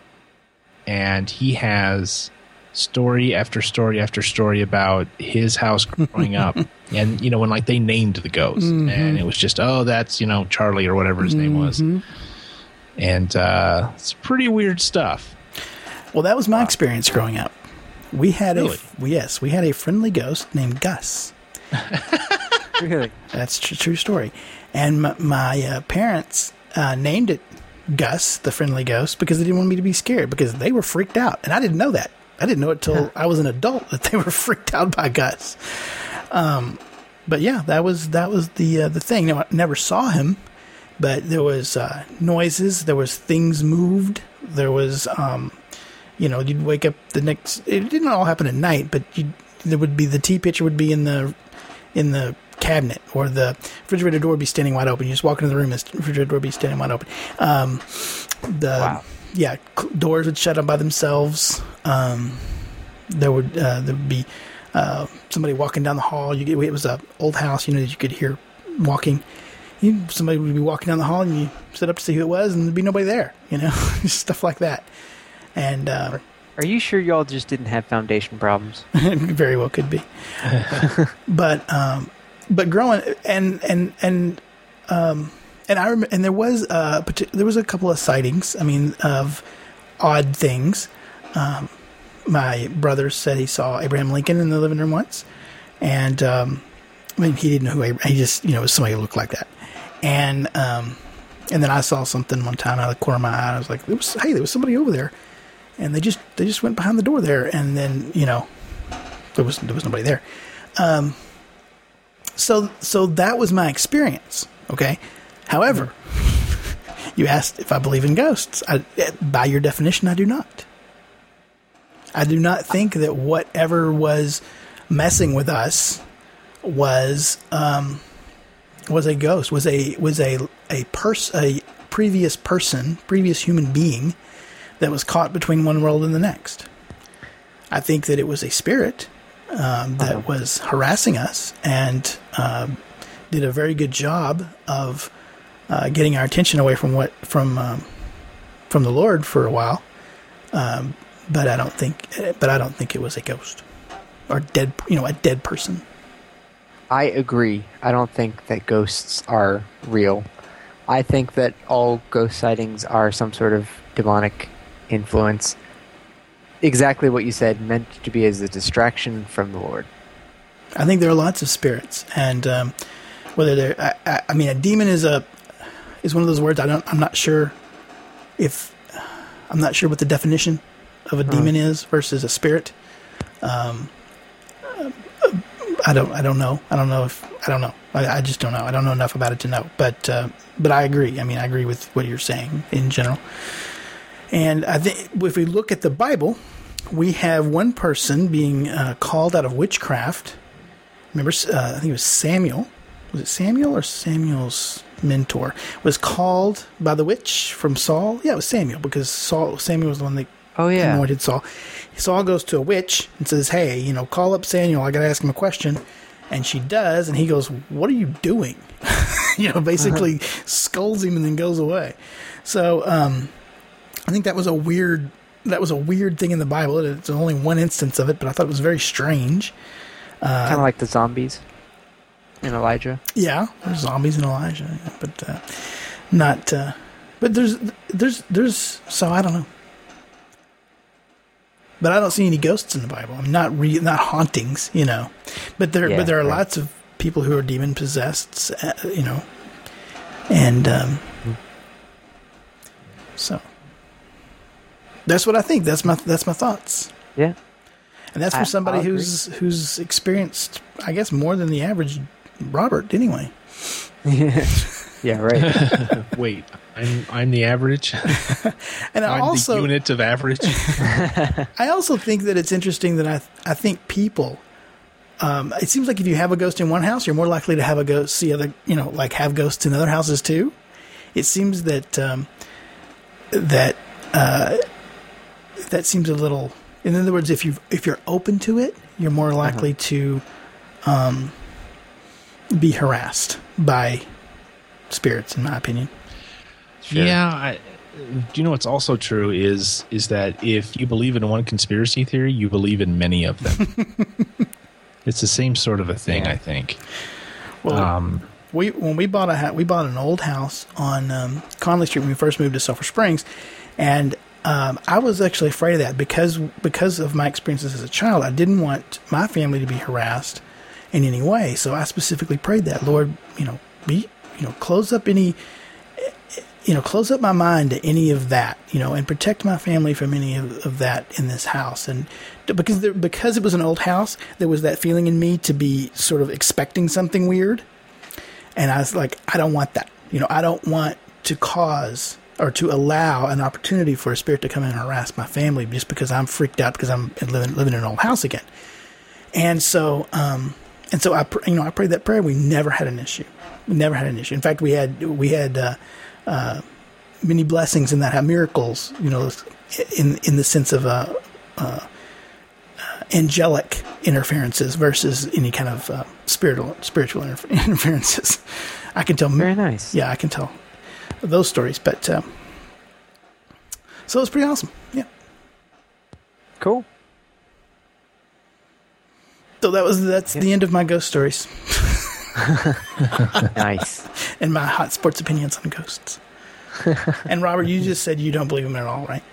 and he has story after story after story about his house growing up, and you know when like they named the ghost, Mm-hmm. and it was just oh that's you know Charlie or whatever his name was. And uh, it's pretty weird stuff. well, that was my experience growing up. We had Really? a yes, we had a friendly ghost named Gus. Really? That's a true story. And my, my uh, parents uh, named it Gus, the friendly ghost, because they didn't want me to be scared, because they were freaked out. And I didn't know that. I didn't know it till I was an adult that they were freaked out by Gus. Um, but yeah, that was that was the uh, the thing. Now, I never saw him, but there was uh, noises. There was things moved. There was, um, you know, you'd wake up the next. It didn't all happen at night, but you there would be the tea pitcher would be in the in the cabinet, or the refrigerator door would be standing wide open. You just walk into the room, and the refrigerator door would be standing wide open. Um, the Wow. yeah, cl- doors would shut up by themselves. Um, there would uh, there would be uh, somebody walking down the hall. You get, it was a old house, you know, that you could hear walking. You, somebody would be walking down the hall, and you sit up to see who it was, and there'd be nobody there. You know, stuff like that. And uh, Are you sure y'all just didn't have foundation problems? very well could be. but um, but growing and and and um, and I remember, and there was uh partic- there was a couple of sightings. I mean, of odd things. Um, my brother said he saw Abraham Lincoln in the living room once, and um, I mean, he didn't know who Abraham. He just, you know, was somebody who looked like that. And um, and then I saw something one time out of the corner of my eye. I was like, there was, hey, there was somebody over there, and they just they just went behind the door there, and then you know, there was there was nobody there. Um, so so that was my experience. Okay, however, you asked if I believe in ghosts. I, by your definition, I do not. I do not think that whatever was messing with us was um, was a ghost, was a was a a pers- a previous person, previous human being that was caught between one world and the next. I think that it was a spirit um, that uh-huh. was harassing us and um, did a very good job of uh, getting our attention away from what from um, from the Lord for a while. Um, but I don't think, but I don't think it was a ghost or dead, you know, a dead person. I agree. I don't think that ghosts are real. I think that all ghost sightings are some sort of demonic influence. Exactly what you said, meant to be as a distraction from the Lord. I think there are lots of spirits, and um, whether they're, I, I, I mean, a demon is a is one of those words. I don't. I'm not sure if I'm not sure what the definition of a demon uh-huh. is versus a spirit. Um, I don't. I don't know. I don't know if. I don't know. I, I just don't know. I don't know enough about it to know. But uh, but I agree. I mean, I agree with what you're saying in general. And I think if we look at the Bible, we have one person being uh, called out of witchcraft. Remember, uh, I think it was Samuel. Was it Samuel or Samuel's mentor? Was called by the witch from Saul. Yeah, it was Samuel, because Saul Samuel was the one that oh, yeah. anointed Saul. Saul goes to a witch and says, hey, you know, call up Samuel. I got to ask him a question. And she does, and he goes, what are you doing? you know, basically uh-huh. scolds him and then goes away. So um, I think that was a weird that was a weird thing in the Bible. It's only one instance of it, but I thought it was very strange. Uh, kind of like the zombies in Elijah. Yeah, there's zombies in Elijah, but uh, not. Uh, but there's there's there's so I don't know. But I don't see any ghosts in the Bible. I mean, not re, not hauntings, you know. But there, yeah, but there are right. lots of people who are demon possessed, uh, you know. And um, mm-hmm. so that's what I think. That's my that's my thoughts. Yeah, and that's from I, somebody I'll who's agree. who's experienced, I guess, more than the average Robert, anyway. Yeah. Yeah, right. Wait, I'm I'm the average. And I I'm also the unit of average. I also think that it's interesting that I I think people. Um, it seems like if you have a ghost in one house, you're more likely to have a ghost see other, you know, like have ghosts in other houses too. It seems that um, that uh, that seems a little. In other words, if you if you're open to it, you're more likely uh-huh. to um, be harassed by spirits, in my opinion. Sure. Yeah, I, do you know what's also true is is that if you believe in one conspiracy theory, you believe in many of them. It's the same sort of a thing, yeah. I think. Well, um, we when we bought a ha- we bought an old house on um, Conley Street when we first moved to Sulphur Springs, and um, I was actually afraid of that because because of my experiences as a child. I didn't want my family to be harassed in any way, so I specifically prayed that, Lord, you know, be you know, close up any. You know, close up my mind to any of that, you know, and protect my family from any of, of that in this house. And because there, because it was an old house, there was that feeling in me to be sort of expecting something weird. And I was like, I don't want that. You know, I don't want to cause or to allow an opportunity for a spirit to come in and harass my family just because I'm freaked out because I'm living, living in an old house again. And so, um, and so I, you know, I prayed that prayer. We never had an issue. We never had an issue. In fact, we had, we had, uh, Uh, many blessings in that, have miracles, you know, in in the sense of uh, uh, uh, angelic interferences versus any kind of uh, spiritual spiritual interf- interferences. I can tell. Very nice. Yeah, I can tell those stories. But uh, so it's pretty awesome. Yeah. Cool. So that was that's yeah. the end of my ghost stories. Nice. And my hot sports opinions on ghosts. And Robert, you just said you don't believe them at all, right?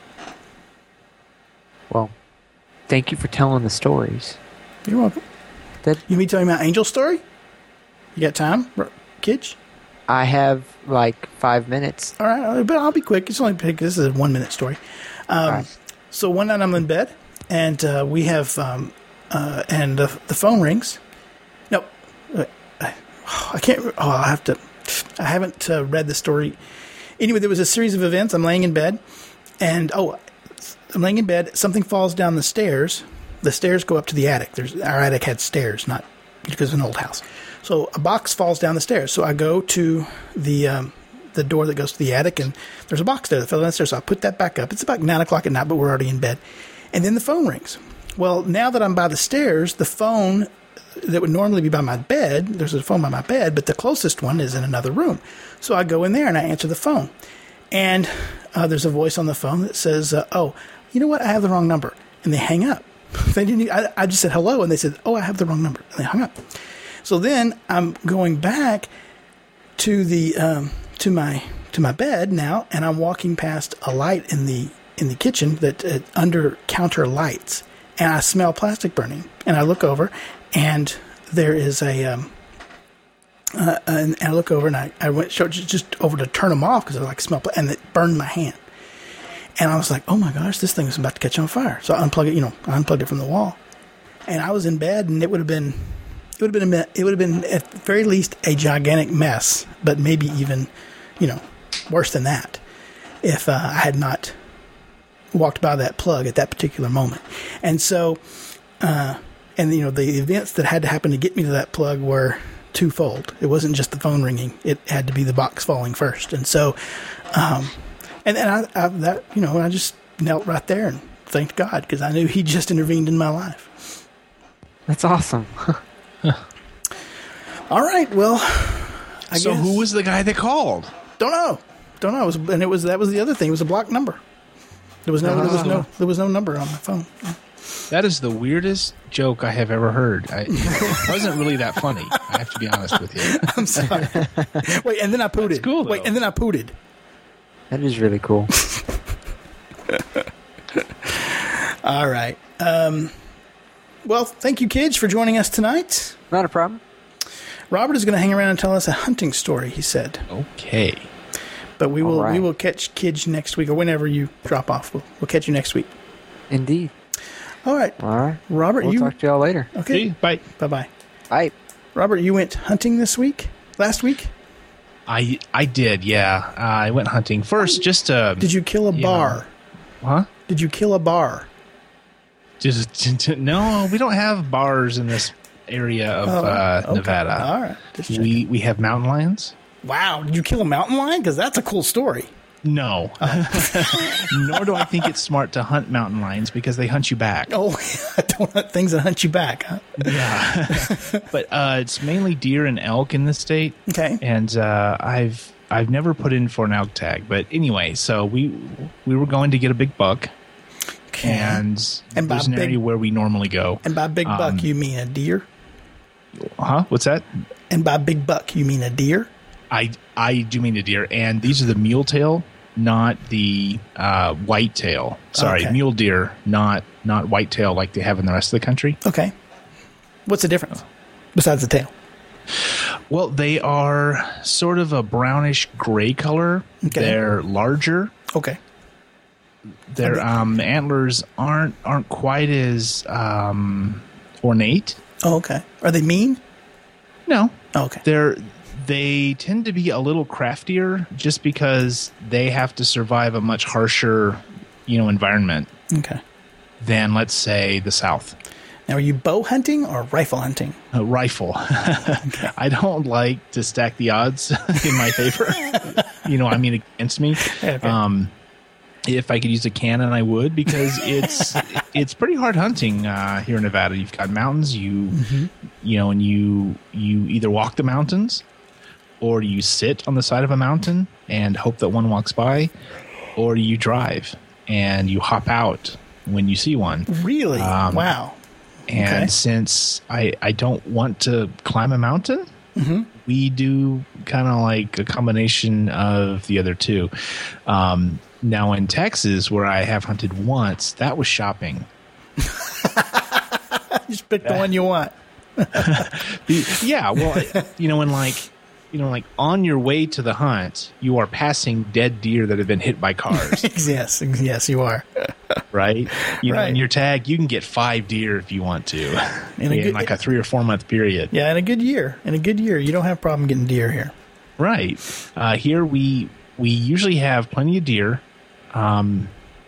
Well, thank you for telling the stories. You're welcome. That you mean telling my angel story? You got time, kids? I have like five minutes. All right, but I'll be quick. It's only this is a one minute story. Um, right. So one night I'm in bed, and uh, we have um, uh, and the, the phone rings. No. Uh, I can't. Oh, I have to. I haven't uh, read the story. Anyway, there was a series of events. I'm laying in bed, and oh, I'm laying in bed. Something falls down the stairs. The stairs go up to the attic. There's our attic had stairs, not because it's an old house. So a box falls down the stairs. So I go to the um, the door that goes to the attic, and there's a box there that fell down the stairs. So I put that back up. It's about nine o'clock at night, but we're already in bed. And then the phone rings. Well, now that I'm by the stairs, the phone that would normally be by my bed, there's a phone by my bed, but the closest one is in another room. So I go in there and I answer the phone. And uh, there's a voice on the phone that says, uh, oh, you know what? I have the wrong number. And they hang up. They didn't. I, I just said hello, and they said, oh, I have the wrong number. And they hung up. So then I'm going back to the um, to my to my bed now, and I'm walking past a light in the in the kitchen that uh, under counter lights, and I smell plastic burning. And I look over, and there is a um, uh, and, and I look over, and I, I went just over to turn them off because I like smell, and it burned my hand. And I was like, oh my gosh, this thing is about to catch on fire. So I unplugged it, you know, I unplugged it from the wall. And I was in bed, and it would have been, it would have been, a, it would have been at the very least a gigantic mess, but maybe even, you know, worse than that if uh, I had not walked by that plug at that particular moment. And so, uh, and you know, the events that had to happen to get me to that plug were twofold. It wasn't just the phone ringing; it had to be the box falling first. And so, um, and then I, I that you know, I just knelt right there and thanked God because I knew He just intervened in my life. That's awesome. All right, well, I so guess. Who was the guy that called? Don't know, don't know. It was, and it was that was the other thing. It was a blocked number. There was no, uh, there was no, there was no number on my phone. Yeah. That is the weirdest joke I have ever heard. I, it wasn't really that funny. I have to be honest with you. I'm sorry. Wait, and then I pooted. That's cool, though. Wait, and then I pooted. That is really cool. All right. Um, well, thank you, kids, for joining us tonight. Not a problem. Robert is going to hang around and tell us a hunting story, he said. Okay. But we will right. we will catch kids next week, or whenever you drop off. We'll, we'll catch you next week. Indeed. All right. All right. Robert, we'll you... talk to y'all later. Okay. See, bye. Bye-bye. Bye. Robert, you went hunting this week? Last week? I I did, yeah. Uh, I went hunting first, just to. Did you kill a you bar? know- huh? Did you kill a bar? Just no, we don't have bars in this area of Oh, uh, okay. Nevada. All right. Just checking. We we have mountain lions. Wow. Did you kill a mountain lion? Because that's a cool story. No, nor do I think it's smart to hunt mountain lions because they hunt you back. Oh, I don't want things that hunt you back, huh? Yeah, but uh, it's mainly deer and elk in the state. Okay. And uh, I've I've never put in for an elk tag, but anyway, so we we were going to get a big buck, Okay. and, And by there's an big- area where we normally go. And by big Um, buck, you mean a deer? Huh? What's that? And by big buck, you mean a deer? I I do mean a deer, and these are the mule tail, not the uh, white tail. Sorry, Okay. mule deer, not not white tail like they have in the rest of the country. Okay. What's the difference besides the tail? Well, they are sort of a brownish gray color. Okay. They're larger. Okay. Their Okay. um, antlers aren't aren't quite as um, ornate. Oh, okay. Are they mean? No, Oh, okay. they're they tend to be a little craftier just because they have to survive a much harsher, you know, environment Okay. than, let's say, the South. Now, are you bow hunting or rifle hunting? A rifle. I don't like to stack the odds in my favor. You know, I mean, against me. Okay. Um, if I could use a cannon, I would, because it's it's pretty hard hunting uh, here in Nevada. You've got mountains, you Mm-hmm. you know, and you you either walk the mountains, or you sit on the side of a mountain and hope that one walks by, or you drive and you hop out when you see one. Really? Um, Wow. And Okay. since I, I don't want to climb a mountain, Mm-hmm. we do kind of like a combination of the other two. Um, now in Texas, where I have hunted once, that was shopping. Just pick the one you want. The- yeah, well, you know, when like, you know, like on your way to the hunt, you are passing dead deer that have been hit by cars, Yes. Yes, you are. right? You know, Right. in your tag, you can get five deer if you want to, In a in good- like a three or four month period. Yeah, in a good year. In a good year, you don't have a problem getting deer here. Right. Uh, here we we usually have plenty of deer. Um,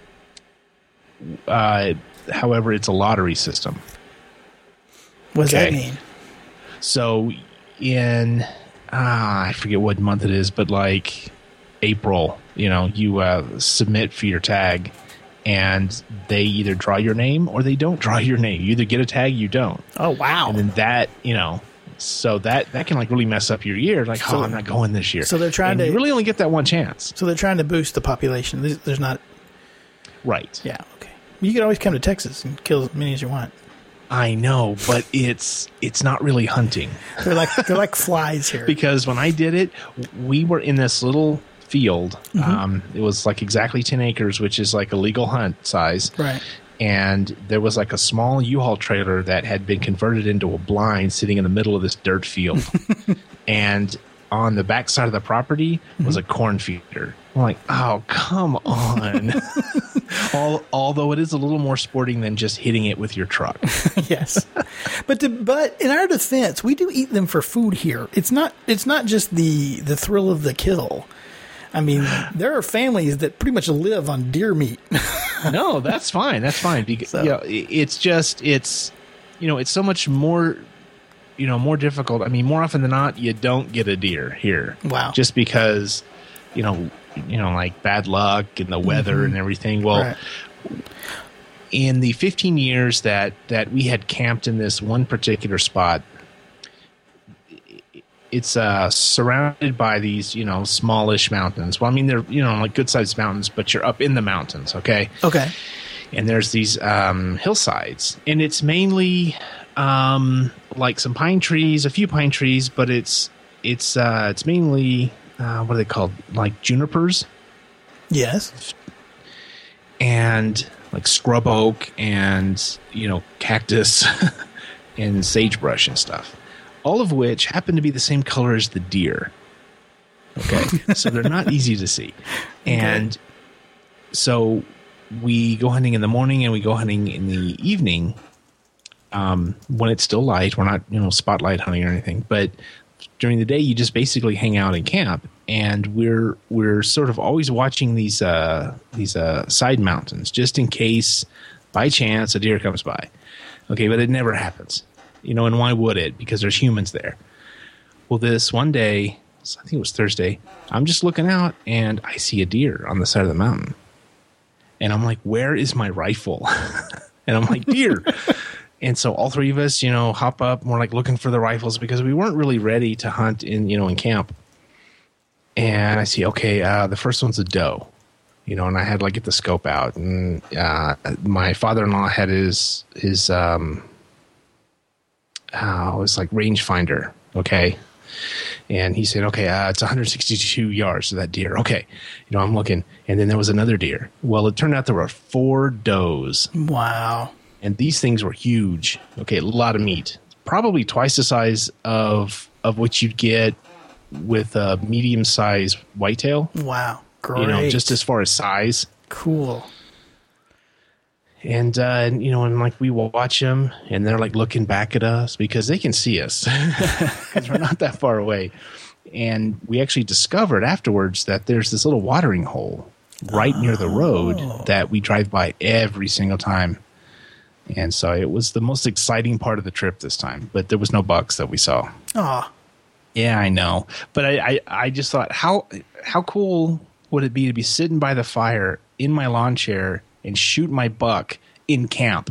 uh, however, it's a lottery system. What does that Okay. mean? So in ah, I forget what month it is, but like April, you know, you uh, submit for your tag, and they either draw your name or they don't draw your name. You either get a tag, you don't, Oh, wow. and then that, you know. So that, that can like really mess up your year. Like, So- oh, I'm not going this year. so they're trying And to- You really only get that one chance, So they're trying to boost the population. There's, there's not. right? Yeah. Okay. You can always come to Texas and kill as many as you want. I know, but it's it's not really hunting, They're like they're like flies here. because when I did it, we were in this little field. Mm-hmm. Um, it was like exactly ten acres, which is like a legal hunt size. Right. And there was like a small U-Haul trailer that had been converted into a blind sitting in the middle of this dirt field. And on the back side of the property was a corn feeder. I'm like, oh, come on. All, although it is a little more sporting than just hitting it with your truck. Yes, but to, but in our defense, we do eat them for food here. It's not it's not just the the thrill of the kill. I mean, there are families that pretty much live on deer meat. No, that's fine. That's fine. Because So- you know, it- it's just it's you know, it's so much more you know, more difficult. I mean, more often than not, you don't get a deer here. Wow. Just because, you know, you know, like bad luck and the weather and everything. Well, Right. in the fifteen years that that we had camped in this one particular spot, it's uh, surrounded by these, you know, smallish mountains. Well, I mean, they're, you know, like good-sized mountains, but you're up in the mountains, okay? Okay. And there's these um, hillsides, and it's mainly um, like some pine trees, a few pine trees, but it's it's uh, it's mainly uh, what are they called? Like junipers Yes. and like scrub oak and, you know, cactus and sagebrush and stuff, all of which happen to be the same color as the deer. Okay, so they're not easy to see, and so we go hunting in the morning and we go hunting in the evening um, when it's still light. We're not, you know, spotlight hunting or anything, but during the day, you just basically hang out and camp. And we're we're sort of always watching these uh, these uh, side mountains just in case, by chance, a deer comes by. Okay, but it never happens. You know, and why would it? Because there's humans there. Well, this one day, I think it was Thursday, I'm just looking out and I see a deer on the side of the mountain. And I'm like, where is my rifle? And I'm like, deer. And so all three of us, you know, hop up and we're like looking for the rifles because we weren't really ready to hunt in, you know, in camp. And I see, okay, uh, the first one's a doe, you know, and I had to like get the scope out. And uh, my father-in-law had his, his um, uh, it was like rangefinder, okay? And he said, okay, uh, it's one hundred sixty-two yards to that deer. Okay, you know, I'm looking. And then there was another deer. Well, it turned out there were four does. Wow. And these things were huge. Okay, a lot of meat. Probably twice the size of of what you'd get with a medium-sized whitetail. Wow. Great. You know, just as far as size. Cool. And, uh, you know, and like we watch them and they're like looking back at us because they can see us because we're not that far away. And we actually discovered afterwards that there's this little watering hole right near the road Oh. that we drive by every single time. And so it was the most exciting part of the trip this time, but there was no bucks that we saw. Aw. Yeah, I know. But I, I, I just thought, how how cool would it be to be sitting by the fire in my lawn chair and shoot my buck in camp?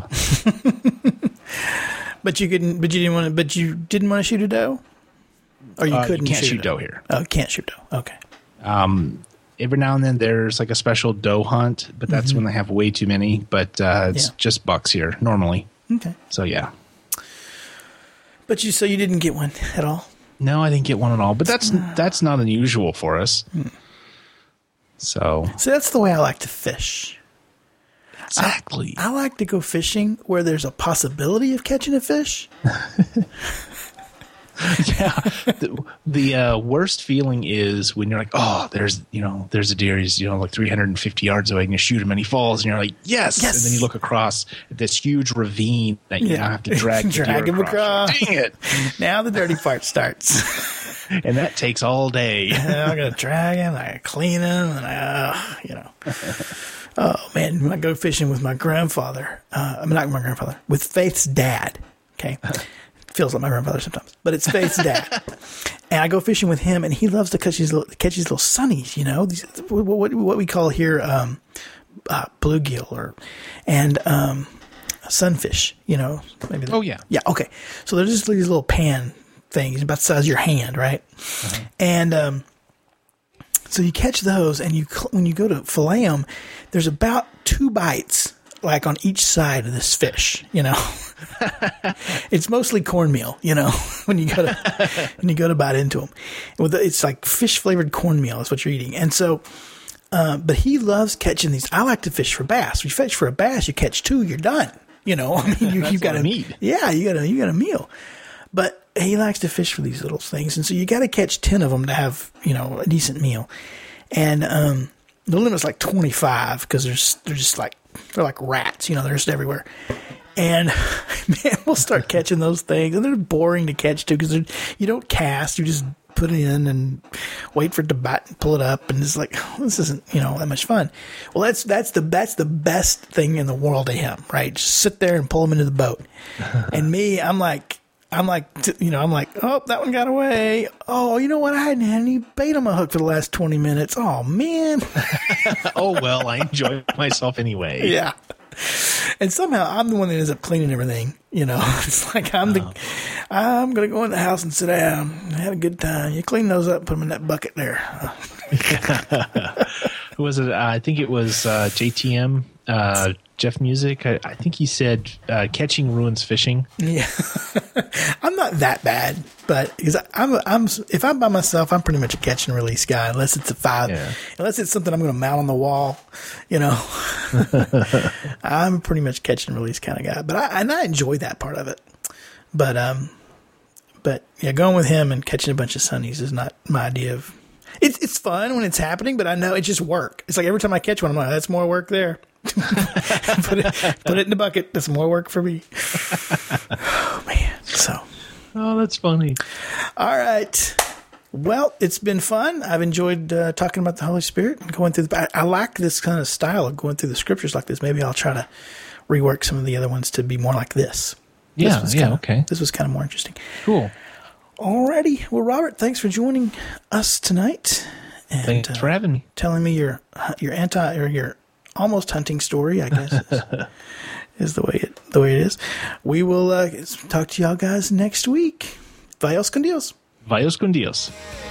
But you couldn't. But you didn't want to. But you didn't want to shoot a doe, or you Uh, couldn't. you can't shoot a doe here. Oh, can't shoot doe. Okay. Every now and then there's like a special doe hunt, but that's Mm-hmm. when they have way too many. But uh, it's Yeah. just bucks here normally. Okay. So yeah. But you so you didn't get one at all. No, I didn't get one at all. But that's that's not unusual for us. Hmm. So So that's the way I like to fish. exactly. I like to go fishing where there's a possibility of catching a fish. Yeah. The, the uh, worst feeling is when you're like, oh, there's, you know, there's a deer. He's, you know, like three hundred fifty yards away and you shoot him and he falls and you're like, yes. Yes. And then you look across at this huge ravine that you Yeah. now have to drag, the Drag deer him across. Dang it. Now the dirty part starts. And that takes all day. I'm gonna drag him. I gotta clean him, and I, uh, you know. Oh man, when I go fishing with my grandfather, uh, I mean not my grandfather, with Faith's dad. Okay, feels like my grandfather sometimes, but it's Faith's dad. And I go fishing with him, and he loves to catch these little, catch these little sunnies. You know, these what, what, what we call here um, uh, bluegill or and um, sunfish. You know, maybe. Oh, yeah. yeah. Okay, so there's just these little pan things about the size of your hand, right? Uh-huh. And um, so you catch those, and you when you go to fillet them, there's about two bites, like on each side of this fish. You know, it's mostly cornmeal. You know, when you go to when you go to bite into them, with it's like fish flavored cornmeal is what you're eating, and so. Uh, but he loves catching these. I like to fish for bass. When you fish for a bass, you catch two, you're done. You know, I mean, you, That's you've got a a meat. Yeah, you got a you got a meal. But he likes to fish for these little things, and so you got to catch ten of them to have, you know, a decent meal. And um, the limit's like twenty-five because there's they're just like they're like rats, you know, they're just everywhere. And man, we'll start catching those things, and they're boring to catch too because you don't cast, you just put it in and wait for it to bite and pull it up, and it's like, oh, this isn't, you know, that much fun. Well, that's that's the that's the best thing in the world to him, right? Just sit there and pull him into the boat. And me, I'm like. I'm like, you know, I'm like, oh, that one got away. Oh, you know what? I hadn't had any bait on my hook for the last twenty minutes. Oh, man. Oh, well, I enjoy myself anyway. Yeah. And somehow I'm the one that ends up cleaning everything. You know, it's like I'm the, I'm going to go in the house and sit down. I had a good time. You clean those up, put them in that bucket there. Who was it? Uh, I think it was uh, J T M, uh, Jeff Music. I, I think he said uh, catching ruins fishing. Yeah. I'm not that bad, but because I'm, I'm, if I'm by myself, I'm pretty much a catch and release guy, unless it's a five, Yeah. unless it's something I'm going to mount on the wall, you know. I'm pretty much catch and release kind of guy, but I, and I enjoy that part of it. But, um, but yeah, going with him and catching a bunch of sunnies is not my idea of. It's it's fun when it's happening, but I know it's just work. It's like every time I catch one, I'm like, that's more work there. put it put it in the bucket. That's more work for me. Oh man. So Oh, that's funny. All right. Well, it's been fun. I've enjoyed uh, talking about the Holy Spirit and going through the. I, I like this kind of style of going through the scriptures like this. Maybe I'll try to rework some of the other ones to be more like this. Yeah, this yeah, kinda, okay. This was kind of more interesting. Cool. Alrighty. Well, Robert, thanks for joining us tonight. And, Thanks uh, for having me. telling me your your anti or your almost hunting story, I guess, is, is the way it the way it is. We will uh, talk to y'all guys next week. Vayos con Dios. Vayos con Dios.